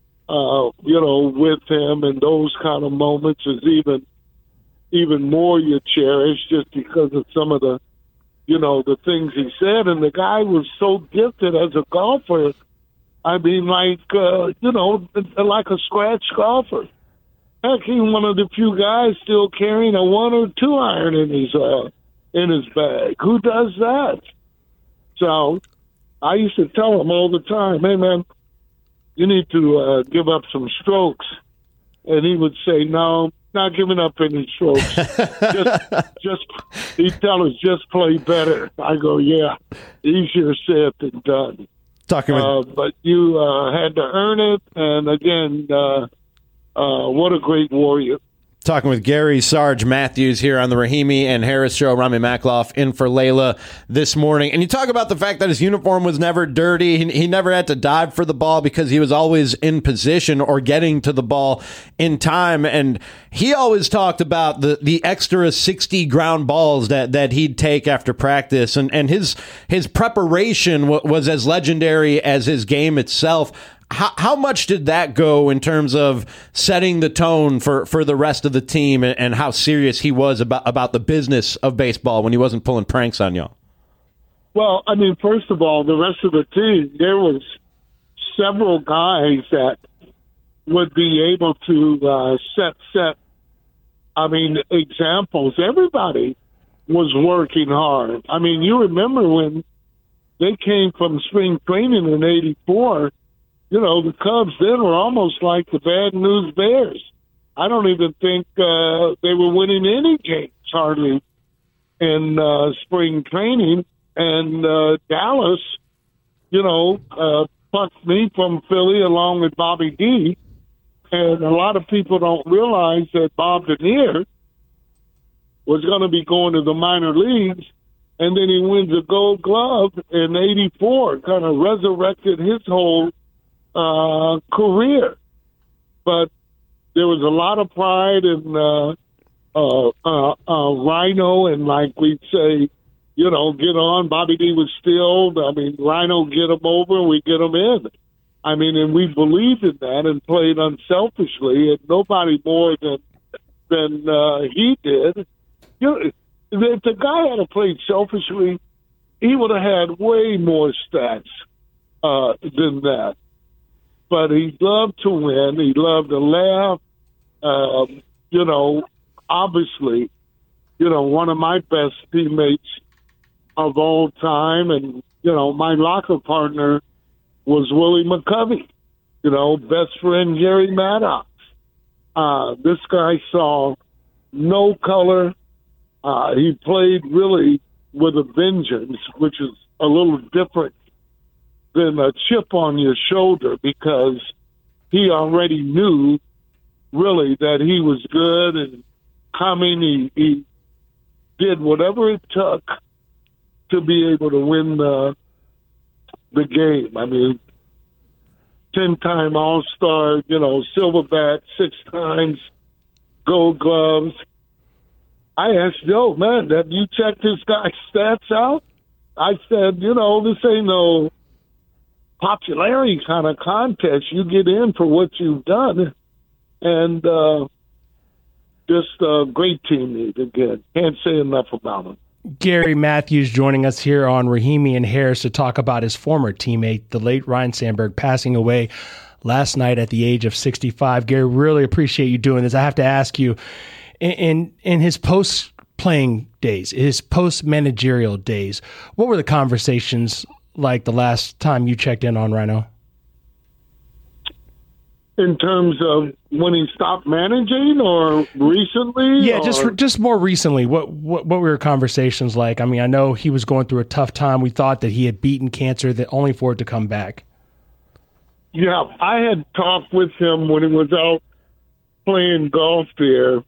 with him, and those kind of moments is even more you cherish just because of some of the, the things he said. And the guy was so gifted as a golfer. I mean, like a scratch golfer. Heck, he's one of the few guys still carrying a 1 or 2 iron in his bag. Who does that? So I used to tell him all the time, hey, man, you need to give up some strokes. And he would say, no, not giving up any strokes. He'd tell us, just play better. I go, yeah, easier said than done. But you had to earn it. And again, what a great warrior. Talking with Gary Sarge Matthews here on the Rahimi and Harris Show. Rami Makloff in for Layla this morning. And you talk about the fact that his uniform was never dirty. He never had to dive for the ball because he was always in position or getting to the ball in time. And he always talked about the extra 60 ground balls that he'd take after practice. And his preparation was as legendary as his game itself. How much did that go in terms of setting the tone for the rest of the team and how serious he was about the business of baseball when he wasn't pulling pranks on y'all? Well, I mean, first of all, the rest of the team, there was several guys that would be able to set examples. Everybody was working hard. I mean, you remember when they came from spring training in '84, the Cubs then were almost like the Bad News Bears. I don't even think they were winning any games hardly in spring training. And Dallas, plucked me from Philly along with Bobby D. And a lot of people don't realize that Bob Dernier was going to be going to the minor leagues. And then he wins a Gold Glove in '84, kind of resurrected his whole career. But there was a lot of pride in Rhino, and like we'd say, get on. Bobby D was still, Rhino get him over, we get him in. And we believed in that and played unselfishly, and nobody more than he did. If the guy had played selfishly, he would have had way more stats than that. But he loved to win. He loved to laugh. Obviously, one of my best teammates of all time. And, my locker partner was Willie McCovey, best friend Gary Maddox. This guy saw no color. He played really with a vengeance, which is a little different than a chip on your shoulder, because he already knew really that he was good and coming. He did whatever it took to be able to win the game. 10-time All-Star, silver bat, 6 times, Gold Gloves. I asked Joe, man, have you checked this guy's stats out? I said, this ain't no popularity kind of contest. You get in for what you've done. And just a great teammate again. Can't say enough about him. Gary Matthews joining us here on Rahimi and Harris to talk about his former teammate, the late Ryne Sandberg, passing away last night at the age of 65. Gary, really appreciate you doing this. I have to ask you, in his post-playing days, his post-managerial days, what were the conversations like the last time you checked in on Rhino? In terms of when he stopped managing, or recently? Yeah, just more recently. What were your conversations like? I know he was going through a tough time. We thought that he had beaten cancer, that only for it to come back. Yeah, I had talked with him when he was out playing golf there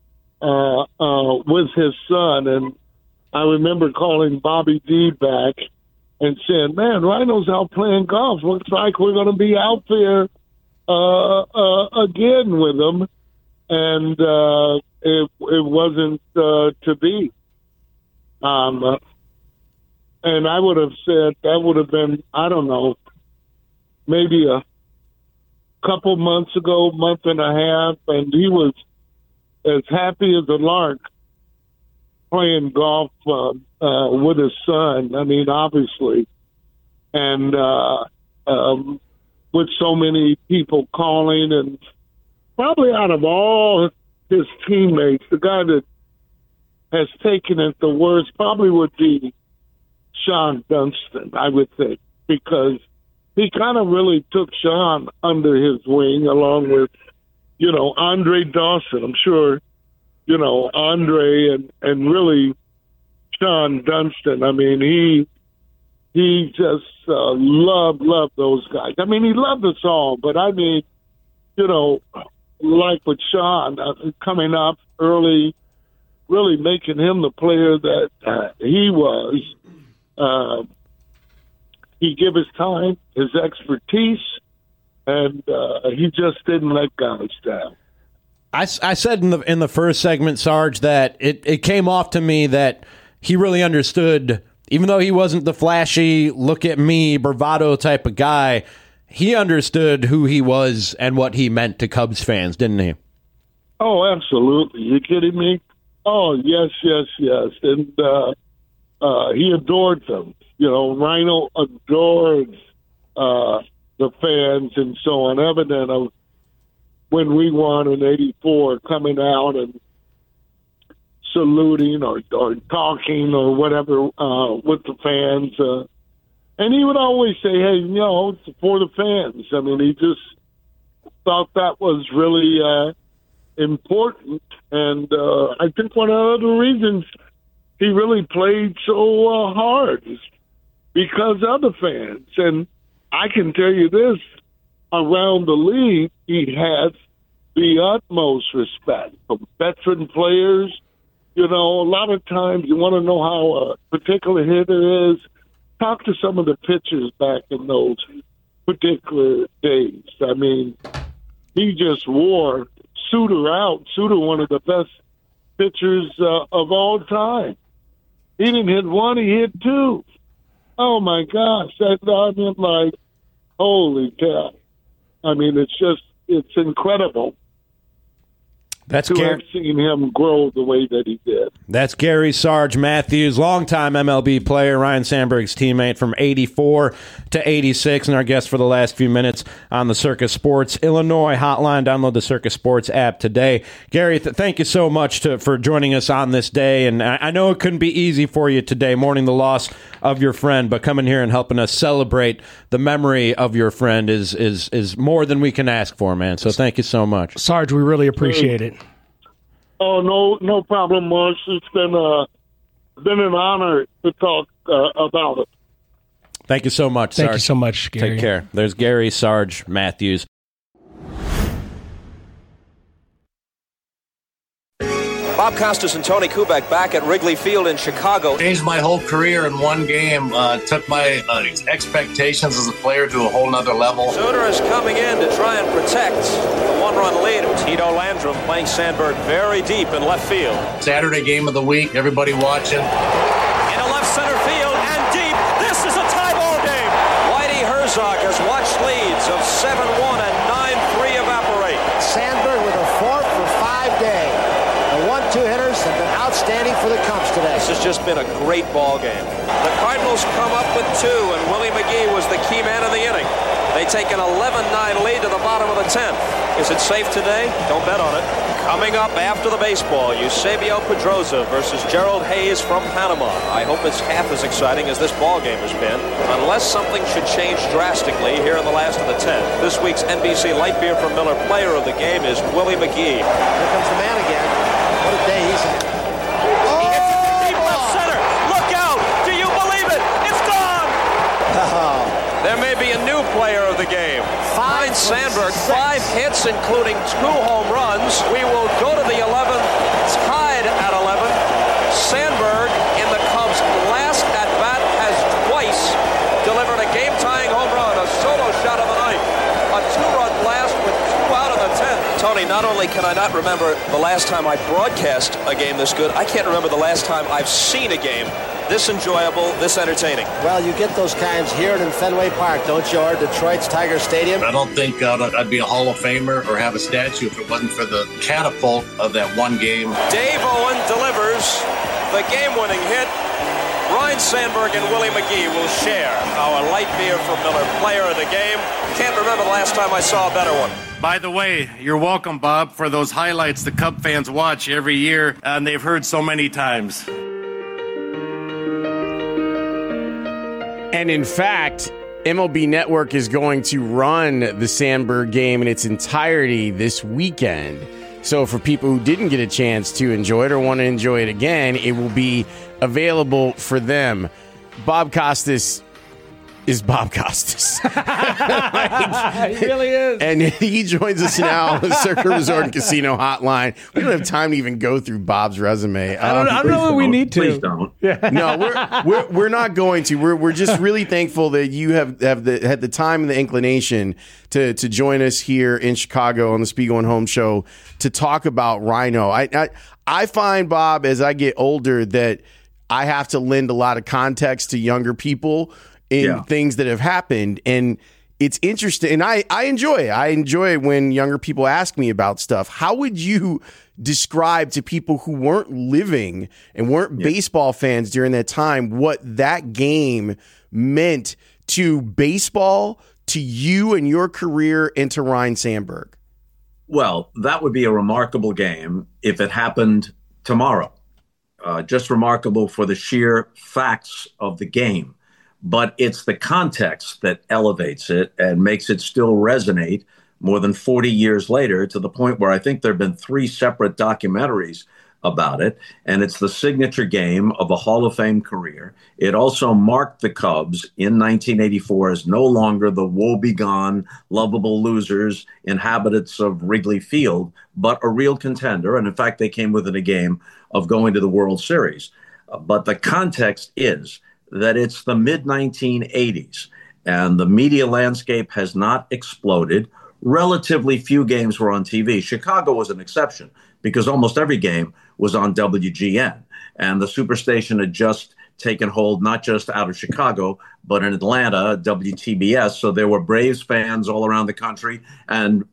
with his son, and I remember calling Bobby D back and saying, "Man, Rhino's out playing golf. Looks like we're going to be out there again with him," and it wasn't to be. And I would have said that would have been, I don't know, maybe a couple months ago, month and a half, and he was as happy as a lark playing golf with his son. I mean, obviously. And with so many people calling, and probably out of all his teammates, the guy that has taken it the worst probably would be Sean Dunston, I would think, because he kind of really took Sean under his wing along with, Andre Dawson. I'm sure, Andre and really Sean Dunston. I mean, he just loved those guys. I mean, he loved us all, but I mean, like with Sean coming up early, really making him the player that he was. He gave his time, his expertise, and he just didn't let guys down. I said in the first segment, Sarge, that it came off to me that he really understood. Even though he wasn't the flashy, look at me, bravado type of guy, he understood who he was and what he meant to Cubs fans, didn't he? Oh, absolutely. You kidding me? Oh, yes. And he adored them. Rhino adored the fans and so on, evident of when we won in '84, coming out and saluting or talking or whatever with the fans. And he would always say, hey, it's for the fans. I mean, he just thought that was really important. And I think one of the reasons he really played so hard is because of the fans. And I can tell you this, around the league, he has the utmost respect from veteran players. A lot of times you want to know how a particular hitter is. Talk to some of the pitchers back in those particular days. I mean, he just wore Suter out. Suter, one of the best pitchers of all time. He didn't hit one, he hit two. Oh, my gosh. Holy cow. I mean, it's incredible. That's to have seen him grow the way that he did. That's Gary Sarge Matthews, longtime MLB player, Ryne Sandberg's teammate from '84 to '86, and our guest for the last few minutes on the Circus Sports Illinois hotline. Download the Circus Sports app today. Gary, thank you so much for joining us on this day, and I know it couldn't be easy for you today, mourning the loss of your friend, but coming here and helping us celebrate the memory of your friend is more than we can ask for, man. So thank you so much. Sarge, we really appreciate it. Oh, no problem, Marsh. It's been an honor to talk about it. Thank you so much, Sarge. Thank you so much, Gary. Take care. There's Gary Sarge Matthews. Bob Costas and Tony Kubek back at Wrigley Field in Chicago. Changed my whole career in one game. Took my expectations as a player to a whole nother level. Suter is coming in to try and protect the one-run lead. Tito Landrum playing Sandberg very deep in left field. Saturday game of the week. Everybody watching. Into left center field and deep. This is a tie ball game. Whitey Herzog has watched leads of 7-1 and 9-3 evaporate. Sandberg with a 4 for 5 day. The 1-2 hitters have been outstanding for the Cubs today. This has just been a great ball game. The Cardinals come up with 2, and Willie McGee was the key man of the inning. They take an 11-9 lead to the bottom of the 10th. Is it safe today? Don't bet on it. Coming up after the baseball, Eusebio Pedroza versus Gerald Hayes from Panama. I hope it's half as exciting as this ball game has been, unless something should change drastically here in the last of the 10th. This week's NBC Light Beer from Miller player of the game is Willie McGee. Here comes the man again. What a day he's had. He hits it to deep left center. Look out! Do you believe it? It's gone! There may be a new player of the game. Ryne Sandberg, 5 hits, including 2 home runs. We will go to the 11th, tied at 11. Sandberg, in the Cubs' last at-bat, has twice delivered a game-tying home run, a solo shot of the ninth, a 2-run blast with 2 out of the 10th. Tony, not only can I not remember the last time I broadcast a game this good, I can't remember the last time I've seen a game this enjoyable, this entertaining? Well, you get those kinds here in Fenway Park, don't you, or Detroit's Tiger Stadium? I don't think I'd be a Hall of Famer or have a statue if it wasn't for the catapult of that one game. Dave Owen delivers the game-winning hit. Ryne Sandberg and Willie McGee will share our light beer for Miller player of the game. Can't remember the last time I saw a better one. By the way, you're welcome, Bob, for those highlights the Cub fans watch every year, and they've heard so many times. And in fact, MLB Network is going to run the Sandberg game in its entirety this weekend. So for people who didn't get a chance to enjoy it or want to enjoy it again, it will be available for them. Bob Costas is Bob Costas. He really is. And he joins us now on the Circa Resort and Casino Hotline. We don't have time to even go through Bob's resume. I don't know what we need to. Please don't. No, we're not going to. We're just really thankful that you had the time and the inclination to join us here in Chicago on the Spiegel and Holmes show to talk about Rhino. I find, Bob, as I get older, that I have to lend a lot of context to younger people in things that have happened. And it's interesting. And I enjoy it. I enjoy it when younger people ask me about stuff. How would you describe to people who weren't living and weren't baseball fans during that time what that game meant to baseball, to you and your career, and to Ryne Sandberg? Well, that would be a remarkable game if it happened tomorrow. Just remarkable for the sheer facts of the game. But it's the context that elevates it and makes it still resonate more than 40 years later, to the point where I think there have been 3 separate documentaries about it. And it's the signature game of a Hall of Fame career. It also marked the Cubs in 1984 as no longer the woebegone, lovable losers, inhabitants of Wrigley Field, but a real contender. And in fact, they came within a game of going to the World Series. But the context is that it's the mid-1980s, and the media landscape has not exploded. Relatively few games were on TV. Chicago was an exception because almost every game was on WGN, and the Superstation had just taken hold not just out of Chicago, but in Atlanta, WTBS. So there were Braves fans all around the country and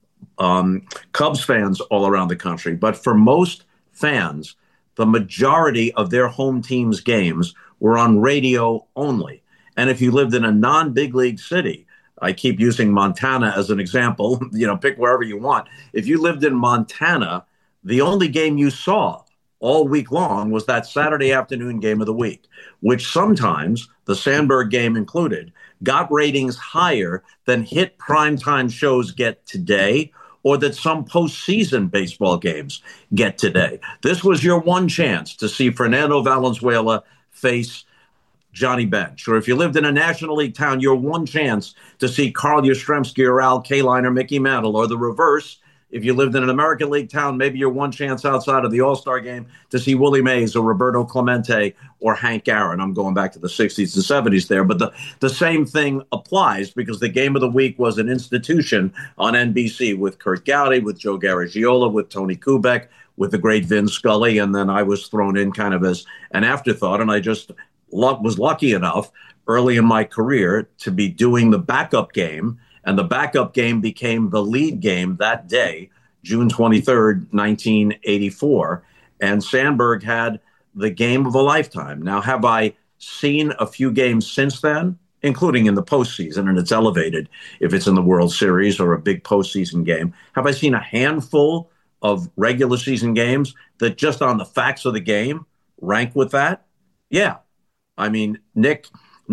Cubs fans all around the country. But for most fans, the majority of their home team's games were on radio only. And if you lived in a non-big league city, I keep using Montana as an example, pick wherever you want. If you lived in Montana, the only game you saw all week long was that Saturday afternoon game of the week, which sometimes, the Sandberg game included, got ratings higher than hit primetime shows get today, or that some postseason baseball games get today. This was your one chance to see Fernando Valenzuela face Johnny Bench. Or if you lived in a National League town, your one chance to see Carl Yastrzemski or Al Kaline or Mickey Mantle. Or the reverse, if you lived in an American League town, maybe your one chance outside of the All-Star game to see Willie Mays or Roberto Clemente or Hank Aaron. I'm going back to the 60s and 70s there. But the same thing applies because the game of the week was an institution on NBC with Curt Gowdy, with Joe Garagiola, with Tony Kubek, with the great Vin Scully. And then I was thrown in kind of as an afterthought. And I just was lucky enough early in my career to be doing the backup game. And the backup game became the lead game that day, June 23rd, 1984. And Sandberg had the game of a lifetime. Now, have I seen a few games since then, including in the postseason, and it's elevated if it's in the World Series or a big postseason game? Have I seen a handful of regular season games that just on the facts of the game rank with that? Yeah. I mean, Nick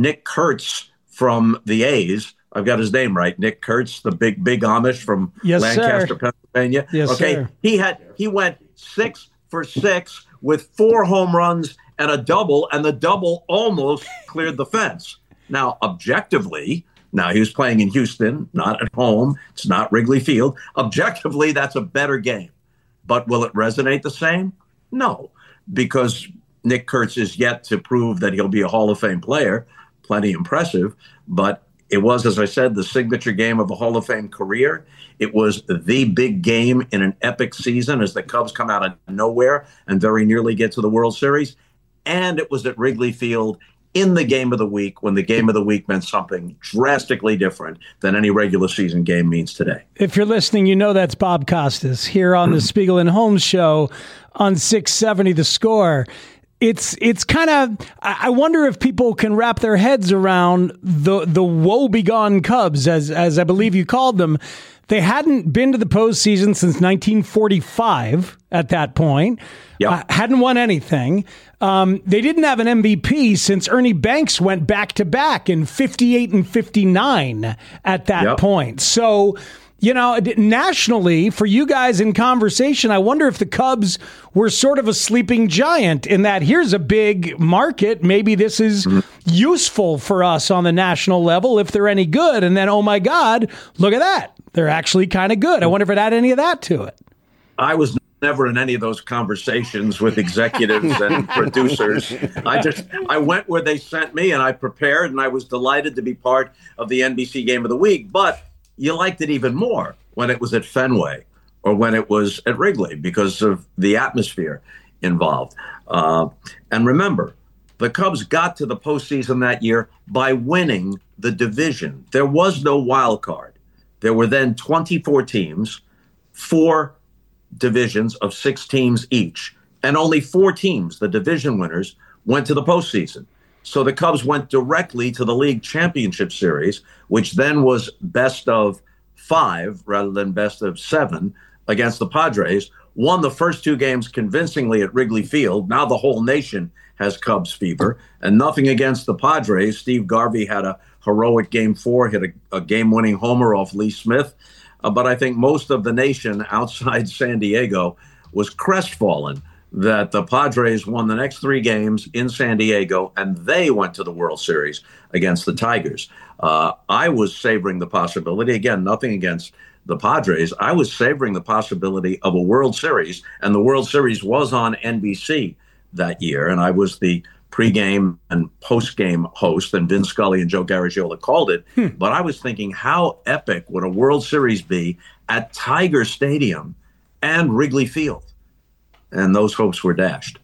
Kurtz from the A's, I've got his name right, Nick Kurtz, the big Amish from Lancaster, Pennsylvania. Yes, okay, sir. He went 6 for 6 with 4 home runs and a double, and the double almost cleared the fence. Now, objectively, he was playing in Houston, not at home. It's not Wrigley Field. Objectively, that's a better game. But will it resonate the same? No, because Nick Kurtz is yet to prove that he'll be a Hall of Fame player. Plenty impressive. But it was, as I said, the signature game of a Hall of Fame career. It was the big game in an epic season as the Cubs come out of nowhere and very nearly get to the World Series. and it was at Wrigley Field in the game of the week, when the game of the week meant something drastically different than any regular season game means today. If you're listening, you know that's Bob Costas here on the Spiegel and Holmes show on 670 The Score. It's kind of, I wonder if people can wrap their heads around the woe-begone Cubs, as I believe you called them. They hadn't been to the postseason since 1945 at that point. Yep. Hadn't won anything. They didn't have an MVP since Ernie Banks went back-to-back in 58 and 59 at that point. So, you know, nationally, for you guys in conversation, I wonder if the Cubs were sort of a sleeping giant in that here's a big market. Maybe this is useful for us on the national level if they're any good. And then, oh, my God, look at that. They're actually kind of good. I wonder if it had any of that to it. I was never in any of those conversations with executives and producers. I went where they sent me, and I prepared, and I was delighted to be part of the NBC Game of the Week. But you liked it even more when it was at Fenway or when it was at Wrigley because of the atmosphere involved. And remember, the Cubs got to the postseason that year by winning the division. There was no wild card. There were then 24 teams, 4 divisions of 6 teams each, and only 4 teams, the division winners, went to the postseason. So the Cubs went directly to the League Championship Series, which then was best of 5 rather than best of 7 against the Padres, won the first 2 games convincingly at Wrigley Field. Now the whole nation has Cubs fever, and nothing against the Padres. Steve Garvey had a heroic Game 4, hit a game-winning homer off Lee Smith. But I think most of the nation outside San Diego was crestfallen that the Padres won the next 3 games in San Diego, and they went to the World Series against the Tigers. I was savoring the possibility, again, nothing against the Padres. I was savoring the possibility of a World Series, and the World Series was on NBC that year, and I was the pregame and postgame host, and Vin Scully and Joe Garagiola called it. But I was thinking, how epic would a World Series be at Tiger Stadium and Wrigley Field? And those hopes were dashed.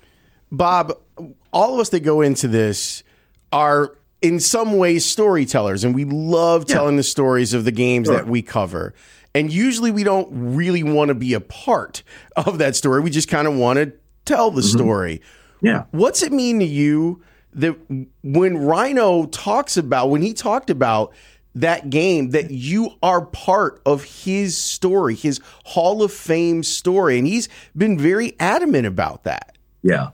Bob, all of us that go into this are in some ways storytellers, and we love telling the stories of the games that we cover. And usually we don't really want to be a part of that story. We just kind of want to tell the story. Yeah. What's it mean to you that when Rhino talked about that game, that you are part of his story, his Hall of Fame story, and he's been very adamant about that? Yeah.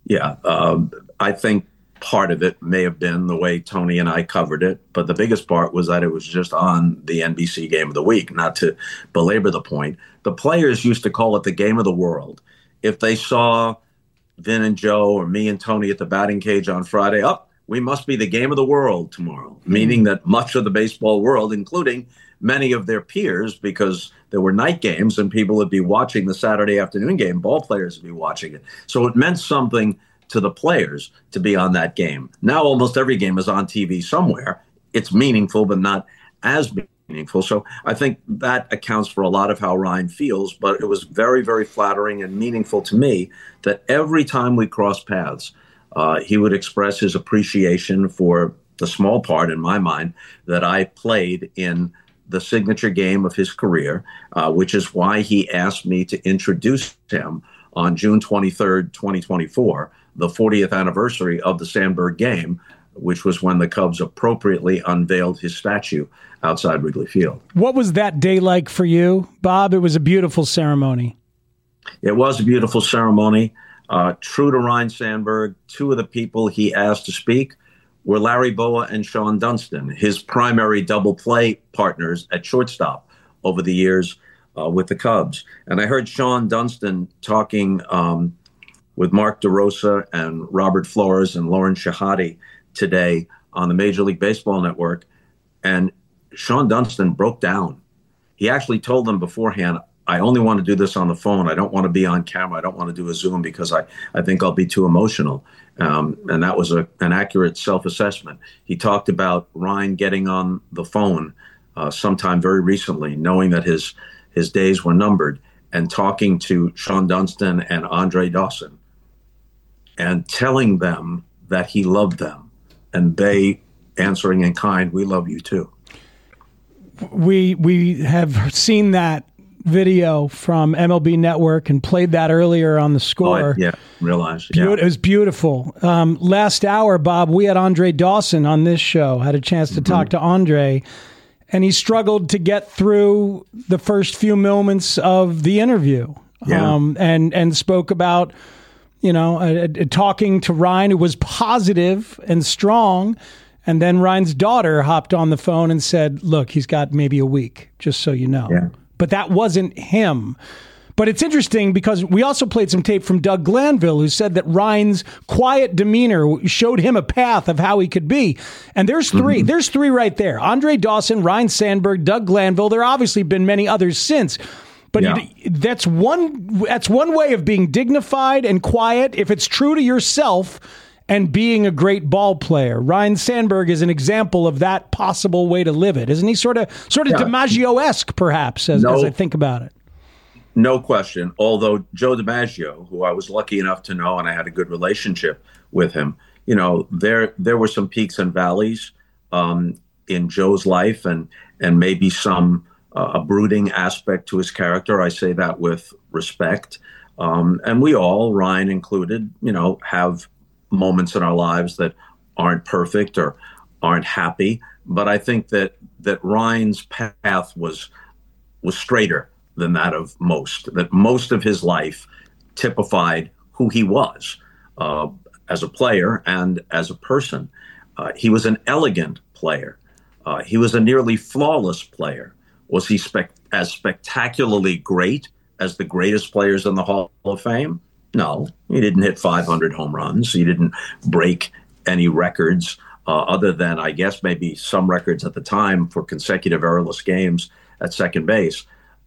I think part of it may have been the way Tony and I covered it, but the biggest part was that it was just on the NBC Game of the Week. Not to belabor the point, the players used to call it the Game of the World. If they saw Vin and Joe or me and Tony at the batting cage on Friday, we must be the game of the world tomorrow, meaning that much of the baseball world, including many of their peers, because there were night games and people would be watching the Saturday afternoon game, ball players would be watching it. So it meant something to the players to be on that game. Now almost every game is on TV somewhere. It's meaningful, but not as meaningful. So I think that accounts for a lot of how Ryan feels, but it was very, very flattering and meaningful to me that every time we crossed paths, he would express his appreciation for the small part, in my mind, that I played in the signature game of his career, which is why he asked me to introduce him on June 23rd, 2024, the 40th anniversary of the Sandberg game, which was when the Cubs appropriately unveiled his statue outside Wrigley Field. What was that day like for you, Bob? It was a beautiful ceremony. It was a beautiful ceremony. True to Ryne Sandberg, 2 of the people he asked to speak were Larry Bowa and Sean Dunston, his primary double play partners at shortstop over the years with the Cubs. And I heard Sean Dunston talking with Mark DeRosa and Robert Flores and Lauren Shahadi today on the Major League Baseball Network. And Sean Dunston broke down. He actually told them beforehand, I only want to do this on the phone. I don't want to be on camera. I don't want to do a Zoom because I think I'll be too emotional. And that was an accurate self-assessment. He talked about Ryan getting on the phone sometime very recently, knowing that his days were numbered, and talking to Sean Dunston and Andre Dawson. and telling them that he loved them, and they answering in kind, "We love you too." We have seen that video from MLB Network and played that earlier on the Score. Realized. It was beautiful. Last hour, Bob, we had Andre Dawson on this show, had a chance to talk to Andre, and he struggled to get through the first few moments of the interview. And spoke about, talking to Ryan, who was positive and strong. And then Ryan's daughter hopped on the phone and said, look, he's got maybe a week, just so you know. Yeah. But that wasn't him. But it's interesting because we also played some tape from Doug Glanville, who said that Ryan's quiet demeanor showed him a path of how he could be. And there's three. Mm-hmm. There's three right there. Andre Dawson, Ryne Sandberg, Doug Glanville. There obviously been many others since. But that's one way of being dignified and quiet if it's true to yourself and being a great ball player. Ryne Sandberg is an example of that possible way to live it. Isn't he sort of DiMaggio-esque, perhaps, as I think about it? No question. Although Joe DiMaggio, who I was lucky enough to know and I had a good relationship with him, there were some peaks and valleys in Joe's life and maybe some a brooding aspect to his character. I say that with respect. And we all, Ryan included, have moments in our lives that aren't perfect or aren't happy. But I think that Ryan's path was straighter than that of most, that most of his life typified who he was as a player and as a person. He was an elegant player. He was a nearly flawless player. Was he as spectacularly great as the greatest players in the Hall of Fame? No, he didn't hit 500 home runs. He didn't break any records other than, I guess, maybe some records at the time for consecutive errorless games at second base.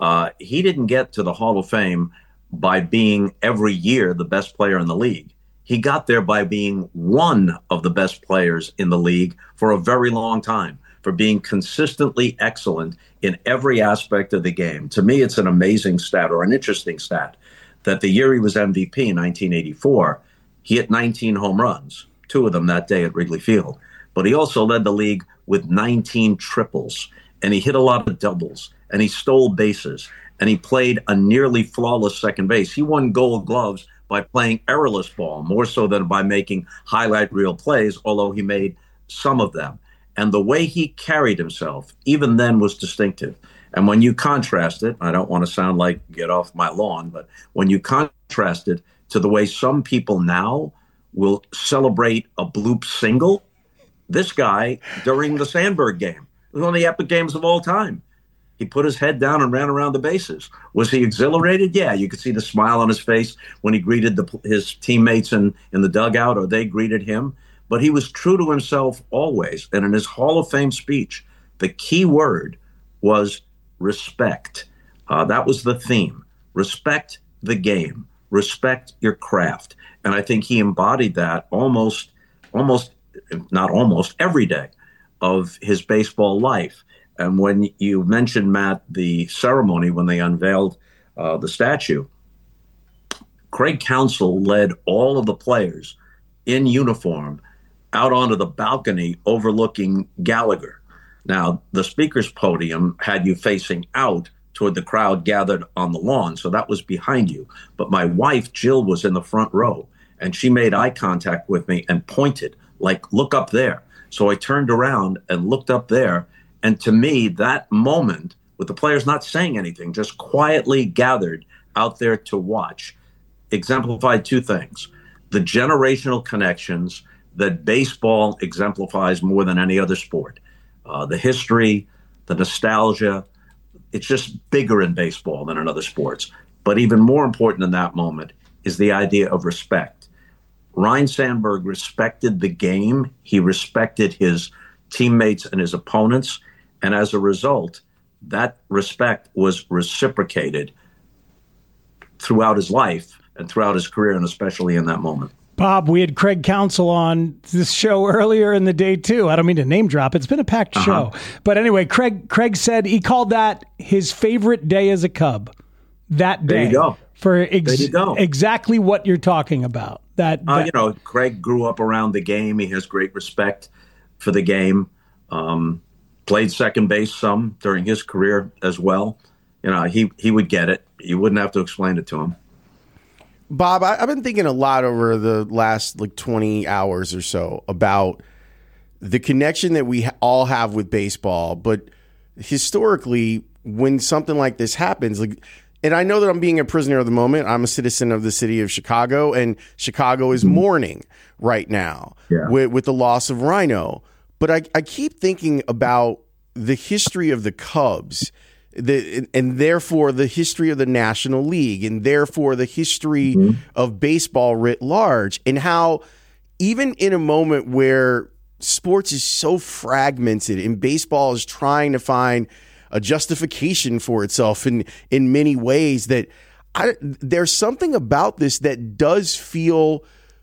He didn't get to the Hall of Fame by being every year the best player in the league. He got there by being one of the best players in the league for a very long time, for being consistently excellent in every aspect of the game. To me, it's an amazing stat, or an interesting stat, that the year he was MVP in 1984, he hit 19 home runs, 2 of them that day at Wrigley Field. But he also led the league with 19 triples, and he hit a lot of doubles, and he stole bases, and he played a nearly flawless second base. He won Gold Gloves by playing errorless ball, more so than by making highlight reel plays, although he made some of them. And the way he carried himself, even then, was distinctive. And when you contrast it, I don't want to sound like get off my lawn, but when you contrast it to the way some people now will celebrate a bloop single, this guy, during the Sandberg game, it was one of the epic games of all time. He put his head down and ran around the bases. Was he exhilarated? Yeah, you could see the smile on his face when he greeted his teammates in the dugout, or they greeted him. But he was true to himself always. And in his Hall of Fame speech, the key word was respect. That was the theme. Respect the game. Respect your craft. And I think he embodied that almost every day of his baseball life. And when you mentioned, Matt, the ceremony when they unveiled the statue, Craig Counsell led all of the players in uniform out onto the balcony overlooking Gallagher. Now, the speaker's podium had you facing out toward the crowd gathered on the lawn, so that was behind you. But my wife, Jill, was in the front row, and she made eye contact with me and pointed, like, look up there. So I turned around and looked up there, and to me, that moment, with the players not saying anything, just quietly gathered out there to watch, exemplified 2 things. The generational connections that baseball exemplifies more than any other sport. The history, the nostalgia, it's just bigger in baseball than in other sports. But even more important in that moment is the idea of respect. Ryne Sandberg respected the game. He respected his teammates and his opponents. And as a result, that respect was reciprocated throughout his life and throughout his career, and especially in that moment. Bob, we had Craig Counsell on this show earlier in the day, too. I don't mean to name drop. It's been a packed show. But anyway, Craig said he called that his favorite day as a Cub. That day. There you go. for There you go. exactly what you're talking about. Craig grew up around the game. He has great respect for the game. Played second base some during his career as well. He would get it. You wouldn't have to explain it to him. Bob, I've been thinking a lot over the last 20 hours or so about the connection that we all have with baseball. But historically, when something like this happens, and I know that I'm being a prisoner of the moment. I'm a citizen of the city of Chicago, and Chicago is mourning right now with the loss of Rhino. But I keep thinking about the history of the Cubs, and therefore the history of the National League, and therefore the history of baseball writ large, and how even in a moment where sports is so fragmented and baseball is trying to find a justification for itself in many ways, that there's something about this that does feel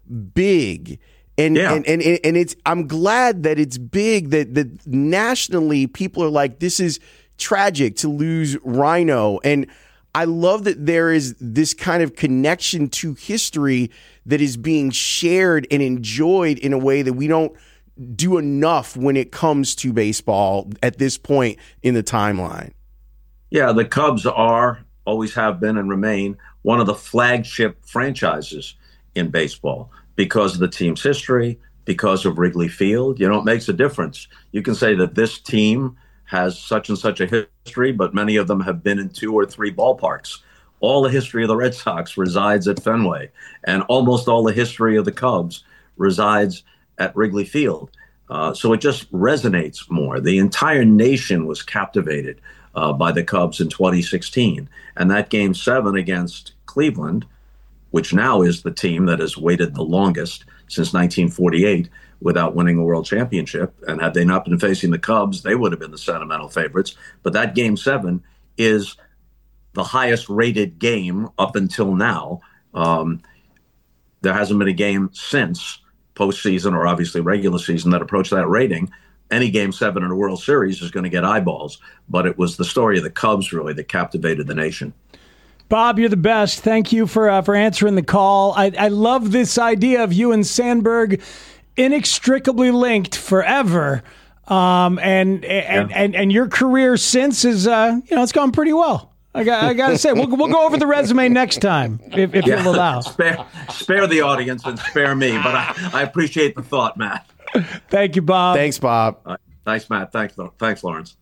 big. And it's, I'm glad that it's big, that nationally people are like, this is tragic to lose Rhino. And I love that there is this kind of connection to history that is being shared and enjoyed in a way that we don't do enough when it comes to baseball at this point in the timeline. Yeah, the Cubs always have been and remain one of the flagship franchises in baseball because of the team's history, because of Wrigley Field. It makes a difference. You can say that this team has such and such a history, but many of them have been in 2 or 3 ballparks. All the history of the Red Sox resides at Fenway, and almost all the history of the Cubs resides at Wrigley Field. So it just resonates more. The entire nation was captivated by the Cubs in 2016. And that Game 7 against Cleveland, which now is the team that has waited the longest since 1948 without winning a world championship. And had they not been facing the Cubs, they would have been the sentimental favorites. But that Game 7 is the highest rated game up until now. There hasn't been a game since postseason or obviously regular season that approached that rating. Any Game 7 in a World Series is going to get eyeballs. But it was the story of the Cubs really that captivated the nation. Bob, you're the best. Thank you for answering the call. I love this idea of you and Sandberg inextricably linked forever. And your career since is, it's gone pretty well. I got to say, we'll go over the resume next time if you'll allow. Spare the audience and spare me, but I appreciate the thought, Matt. Thank you, Bob. Thanks, Bob. Thanks, Matt. Thanks, Lawrence.